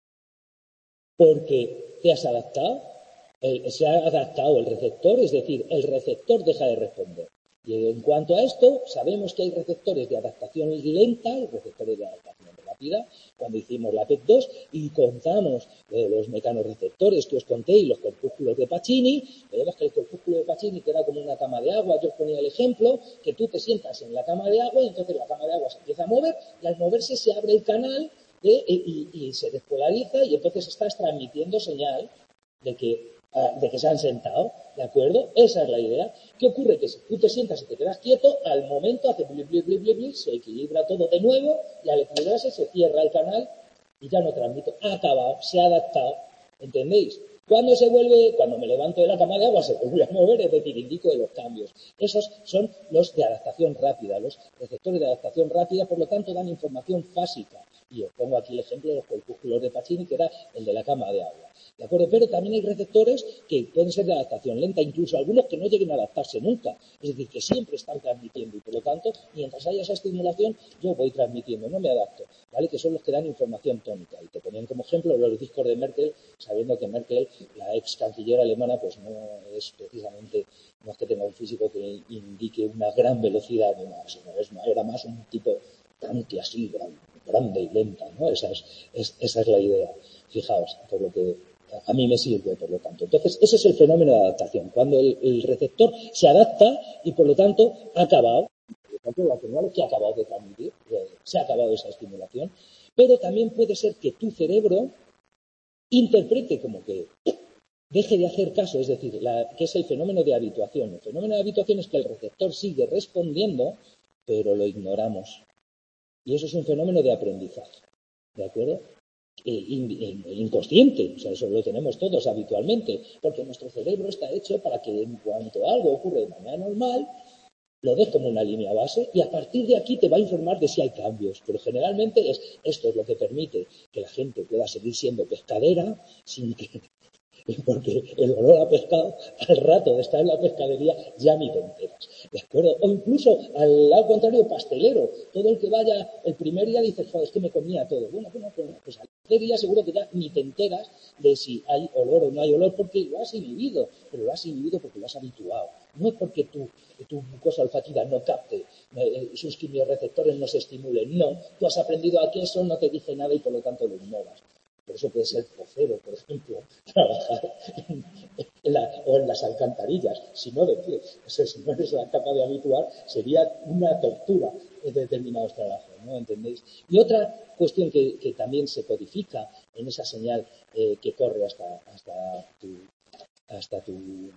A: porque te has adaptado. El, se ha adaptado el receptor, es decir, el receptor deja de responder. Y en cuanto a esto, sabemos que hay receptores de adaptación lenta y receptores de adaptación rápida. Cuando hicimos la P E T dos y contamos eh, los mecanorreceptores que os conté y los corpúsculos de Pacini, veremos que el corpúsculo de Pacini queda como una cama de agua. Yo os ponía el ejemplo que tú te sientas en la cama de agua y entonces la cama de agua se empieza a mover y al moverse se abre el canal de, y, y, y se despolariza y entonces estás transmitiendo señal de que de que se han sentado, ¿de acuerdo? Esa es la idea. ¿Qué ocurre? Que si tú te sientas y te quedas quieto, al momento hace bli, bli, bli, bli, bli, se equilibra todo de nuevo y al equilibrarse se cierra el canal y ya no transmito. Ha acabado, se ha adaptado, ¿entendéis? Cuando se vuelve, cuando me levanto de la cama de agua se vuelve a mover, es decir, indico de los cambios. Esos son los de adaptación rápida, los receptores de adaptación rápida, por lo tanto dan información fásica. Y os pongo aquí el ejemplo de los corpúsculos de Pacini, que era el de la cama de agua. ¿De acuerdo? Pero también hay receptores que pueden ser de adaptación lenta, incluso algunos que no lleguen a adaptarse nunca. Es decir, que siempre están transmitiendo y por lo tanto, mientras haya esa estimulación, yo voy transmitiendo, no me adapto, ¿vale? Que son los que dan información tónica. Y te ponían como ejemplo los discos de Merkel, sabiendo que Merkel, la ex canciller alemana, pues no es precisamente, no es que tenga un físico que indique una gran velocidad, sino es, era más un tipo tanque así, grande, grande y lenta, ¿no? Esa es, es, esa es la idea. Fijaos, por lo que a mí me sirve, por lo tanto. Entonces, ese es el fenómeno de adaptación, cuando el, el receptor se adapta y, por lo tanto, ha acabado. Por lo tanto, la señal es que ha acabado de transmitir, se ha acabado esa estimulación. Pero también puede ser que tu cerebro interprete como que deje de hacer caso, es decir, la, que es el fenómeno de habituación. El fenómeno de habituación es que el receptor sigue respondiendo, pero lo ignoramos. Y eso es un fenómeno de aprendizaje. ¿De acuerdo? Inconsciente, o sea, eso lo tenemos todos habitualmente, porque nuestro cerebro está hecho para que en cuanto algo ocurre de manera normal, lo des como una línea base y a partir de aquí te va a informar de si hay cambios. Pero generalmente es, esto es lo que permite que la gente pueda seguir siendo pescadera sin que... Porque el olor a pescado, al rato de estar en la pescadería, ya ni te enteras, ¿de acuerdo? O incluso, al lado contrario, pastelero. Todo el que vaya el primer día dice, joder, es que me comía todo. Bueno, bueno, bueno, pues al tercer día seguro que ya ni te enteras de si hay olor o no hay olor, porque lo has inhibido, pero lo has inhibido porque lo has habituado. No es porque tu, tu mucosa olfativa no capte, eh, sus quimiorreceptores no se estimulen, no. Tú has aprendido a que eso no te dice nada y por lo tanto lo ignoras. Por eso puede ser pocero, por ejemplo, trabajar en, en la, o en las alcantarillas. Si no, ¿de qué? O sea, si no eres capaz de habituar, sería una tortura de determinados trabajos, ¿no? ¿Entendéis? Y otra cuestión que, que también se codifica en esa señal eh, que corre hasta, hasta tu, hasta tu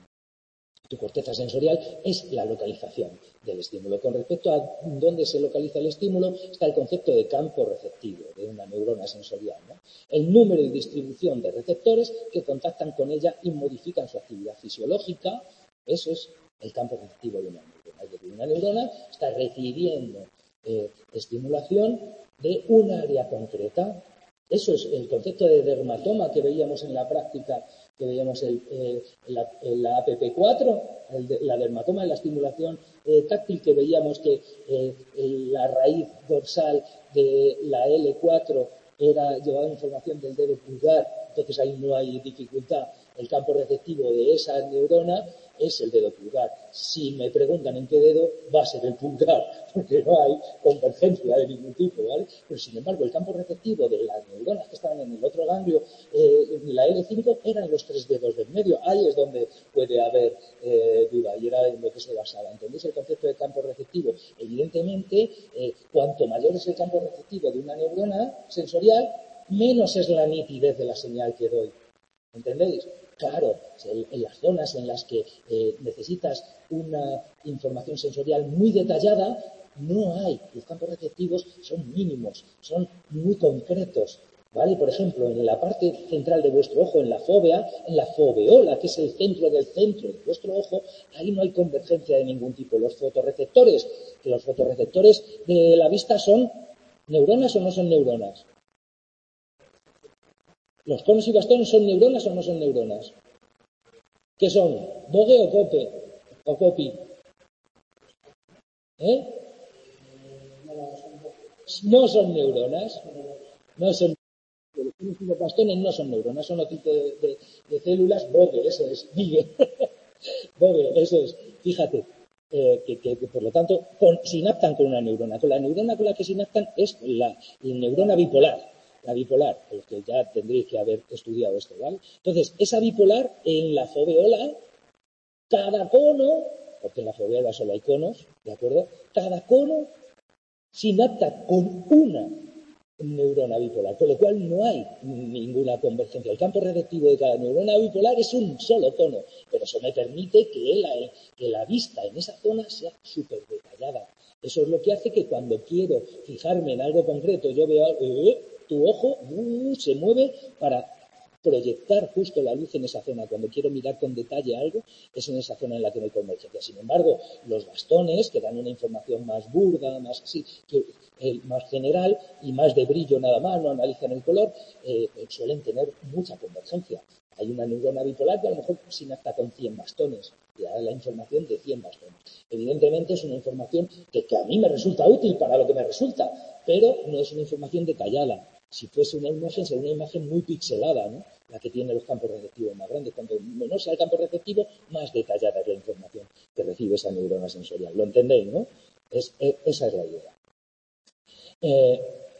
A: tu corteza sensorial es la localización del estímulo. Con respecto a dónde se localiza el estímulo, está el concepto de campo receptivo de una neurona sensorial, ¿no? El número y distribución de receptores que contactan con ella y modifican su actividad fisiológica, eso es el campo receptivo de una neurona. Es decir, una neurona está recibiendo eh, estimulación de un área concreta. Eso es el concepto de dermatoma que veíamos en la práctica, que veíamos el, eh, la, la A P P cuatro, el de, la dermatoma de la estimulación eh, táctil, que veíamos que eh, la raíz dorsal de la L cuatro era, llevaba información del dedo pulgar, entonces ahí no hay dificultad. El campo receptivo de esa neurona es el dedo pulgar. Si me preguntan en qué dedo, va a ser el pulgar, porque no hay convergencia de ningún tipo, ¿vale? Pero sin embargo, el campo receptivo de las neuronas que estaban en el otro ganglio, eh, la L cinco, eran los tres dedos del medio. Ahí es donde puede haber eh, duda, y era en lo que se basaba. ¿Entendéis el concepto de campo receptivo? Evidentemente, eh, cuanto mayor es el campo receptivo de una neurona sensorial, menos es la nitidez de la señal que doy. ¿Entendéis? Claro, en las zonas en las que eh, necesitas una información sensorial muy detallada, no hay. Los campos receptivos son mínimos, son muy concretos, ¿vale? Por ejemplo, en la parte central de vuestro ojo, en la fóvea, en la foveola, que es el centro del centro de vuestro ojo, ahí no hay convergencia de ningún tipo. Los fotorreceptores, que los fotorreceptores de la vista son neuronas o no son neuronas. ¿Los conos y bastones son neuronas o no son neuronas? ¿Qué son? ¿Bogue o cope? ¿O copi? ¿Eh? No son neuronas. No son los conos y los bastones no son neuronas, son otro tipo de, de, de células. Bogue, eso es. Digue. Bogue, eso es. Fíjate. Eh, que, que, que por lo tanto con, sinaptan con una neurona. Con la neurona con la que sinaptan es la, la neurona bipolar. La bipolar, pues que ya tendréis que haber estudiado esto, ¿vale? Entonces, esa bipolar en la foveola, cada cono, porque en la foveola solo hay conos, ¿de acuerdo? Cada cono sinapta con una neurona bipolar, con lo cual no hay ninguna convergencia. El campo receptivo de cada neurona bipolar es un solo cono, pero eso me permite que la, que la vista en esa zona sea súper detallada. Eso es lo que hace que cuando quiero fijarme en algo concreto, yo veo eh, tu ojo uh, se mueve para proyectar justo la luz en esa zona. Cuando quiero mirar con detalle algo, es en esa zona en la que no hay convergencia. Sin embargo, los bastones, que dan una información más burda, más así, que, eh, más general y más de brillo nada más, no analizan el color, eh, suelen tener mucha convergencia. Hay una neurona bipolar que a lo mejor sinapta con cien bastones, y da la información de cien bastones. Evidentemente es una información que, que a mí me resulta útil para lo que me resulta, pero no es una información detallada. Si fuese una imagen, sería una imagen muy pixelada, ¿no? La que tiene los campos receptivos más grandes. Cuanto menor sea el campo receptivo, más detallada es la información que recibe esa neurona sensorial. ¿Lo entendéis, no? Es, es, esa es la idea. Eh,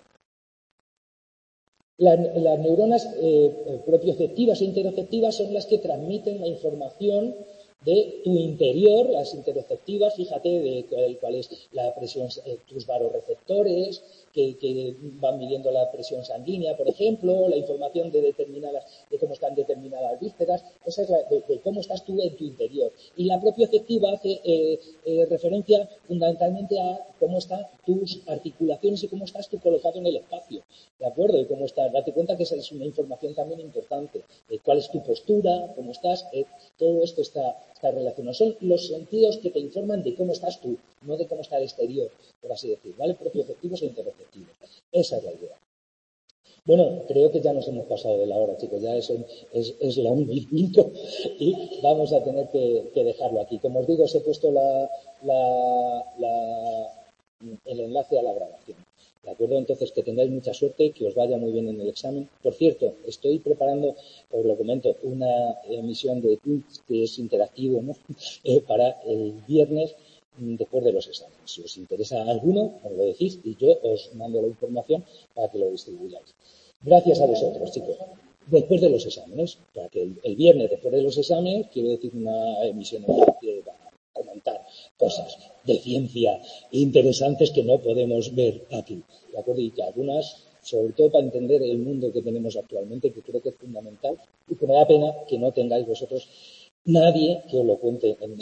A: la, las neuronas eh, propioceptivas e interoceptivas son las que transmiten la información de tu interior, las interoceptivas, fíjate de cuál, cuál es la presión, eh, tus varoreceptores, que, que van midiendo la presión sanguínea, por ejemplo, la información de determinadas, de cómo están determinadas vísceras, esa es la, de, de cómo estás tú en tu interior. Y la propioceptiva hace eh, eh, referencia fundamentalmente a cómo están tus articulaciones y cómo estás tú colocado en el espacio, ¿de acuerdo? Y cómo estás, date cuenta que esa es una información también importante, eh, cuál es tu postura, cómo estás, eh, todo esto está está relacionado. Son los sentidos que te informan de cómo estás tú, no de cómo está el exterior, por así decir, ¿vale? Propioceptivos e interoceptivos. Esa es la idea. Bueno, creo que ya nos hemos pasado de la hora, chicos, ya es, es, es la una y cinco y vamos a tener que, que dejarlo aquí. Como os digo, os he puesto la, la, la, el enlace a la grabación. ¿De acuerdo? Entonces, que tengáis mucha suerte, que os vaya muy bien en el examen. Por cierto, estoy preparando, os lo comento, una emisión de Twitch que es interactivo, ¿no? eh, para el viernes después de los exámenes. Si os interesa alguno, os lo decís y yo os mando la información para que lo distribuyáis. Gracias a vosotros, chicos. Después de los exámenes, para que el, el viernes después de los exámenes, quiero decir una emisión que va a comentar cosas de ciencia interesantes que no podemos ver aquí. ¿De acuerdo? Y que algunas, sobre todo para entender el mundo que tenemos actualmente, que creo que es fundamental y que me da pena que no tengáis vosotros nadie que os lo cuente en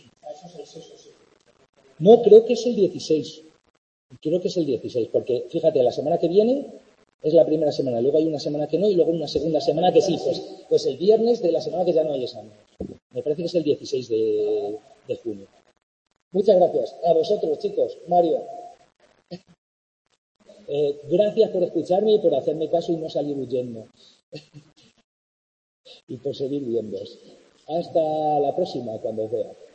A: No, creo que es el dieciséis. Creo que es el dieciséis, porque fíjate, la semana que viene es la primera semana, luego hay una semana que no y luego una segunda semana que sí. Pues, pues el viernes de la semana que ya no hay examen. Me parece que es el dieciséis de, de junio. Muchas gracias. A vosotros, chicos. Mario. Eh, gracias por escucharme y por hacerme caso y no salir huyendo. Y por seguir viéndoos. Hasta la próxima, cuando os vea.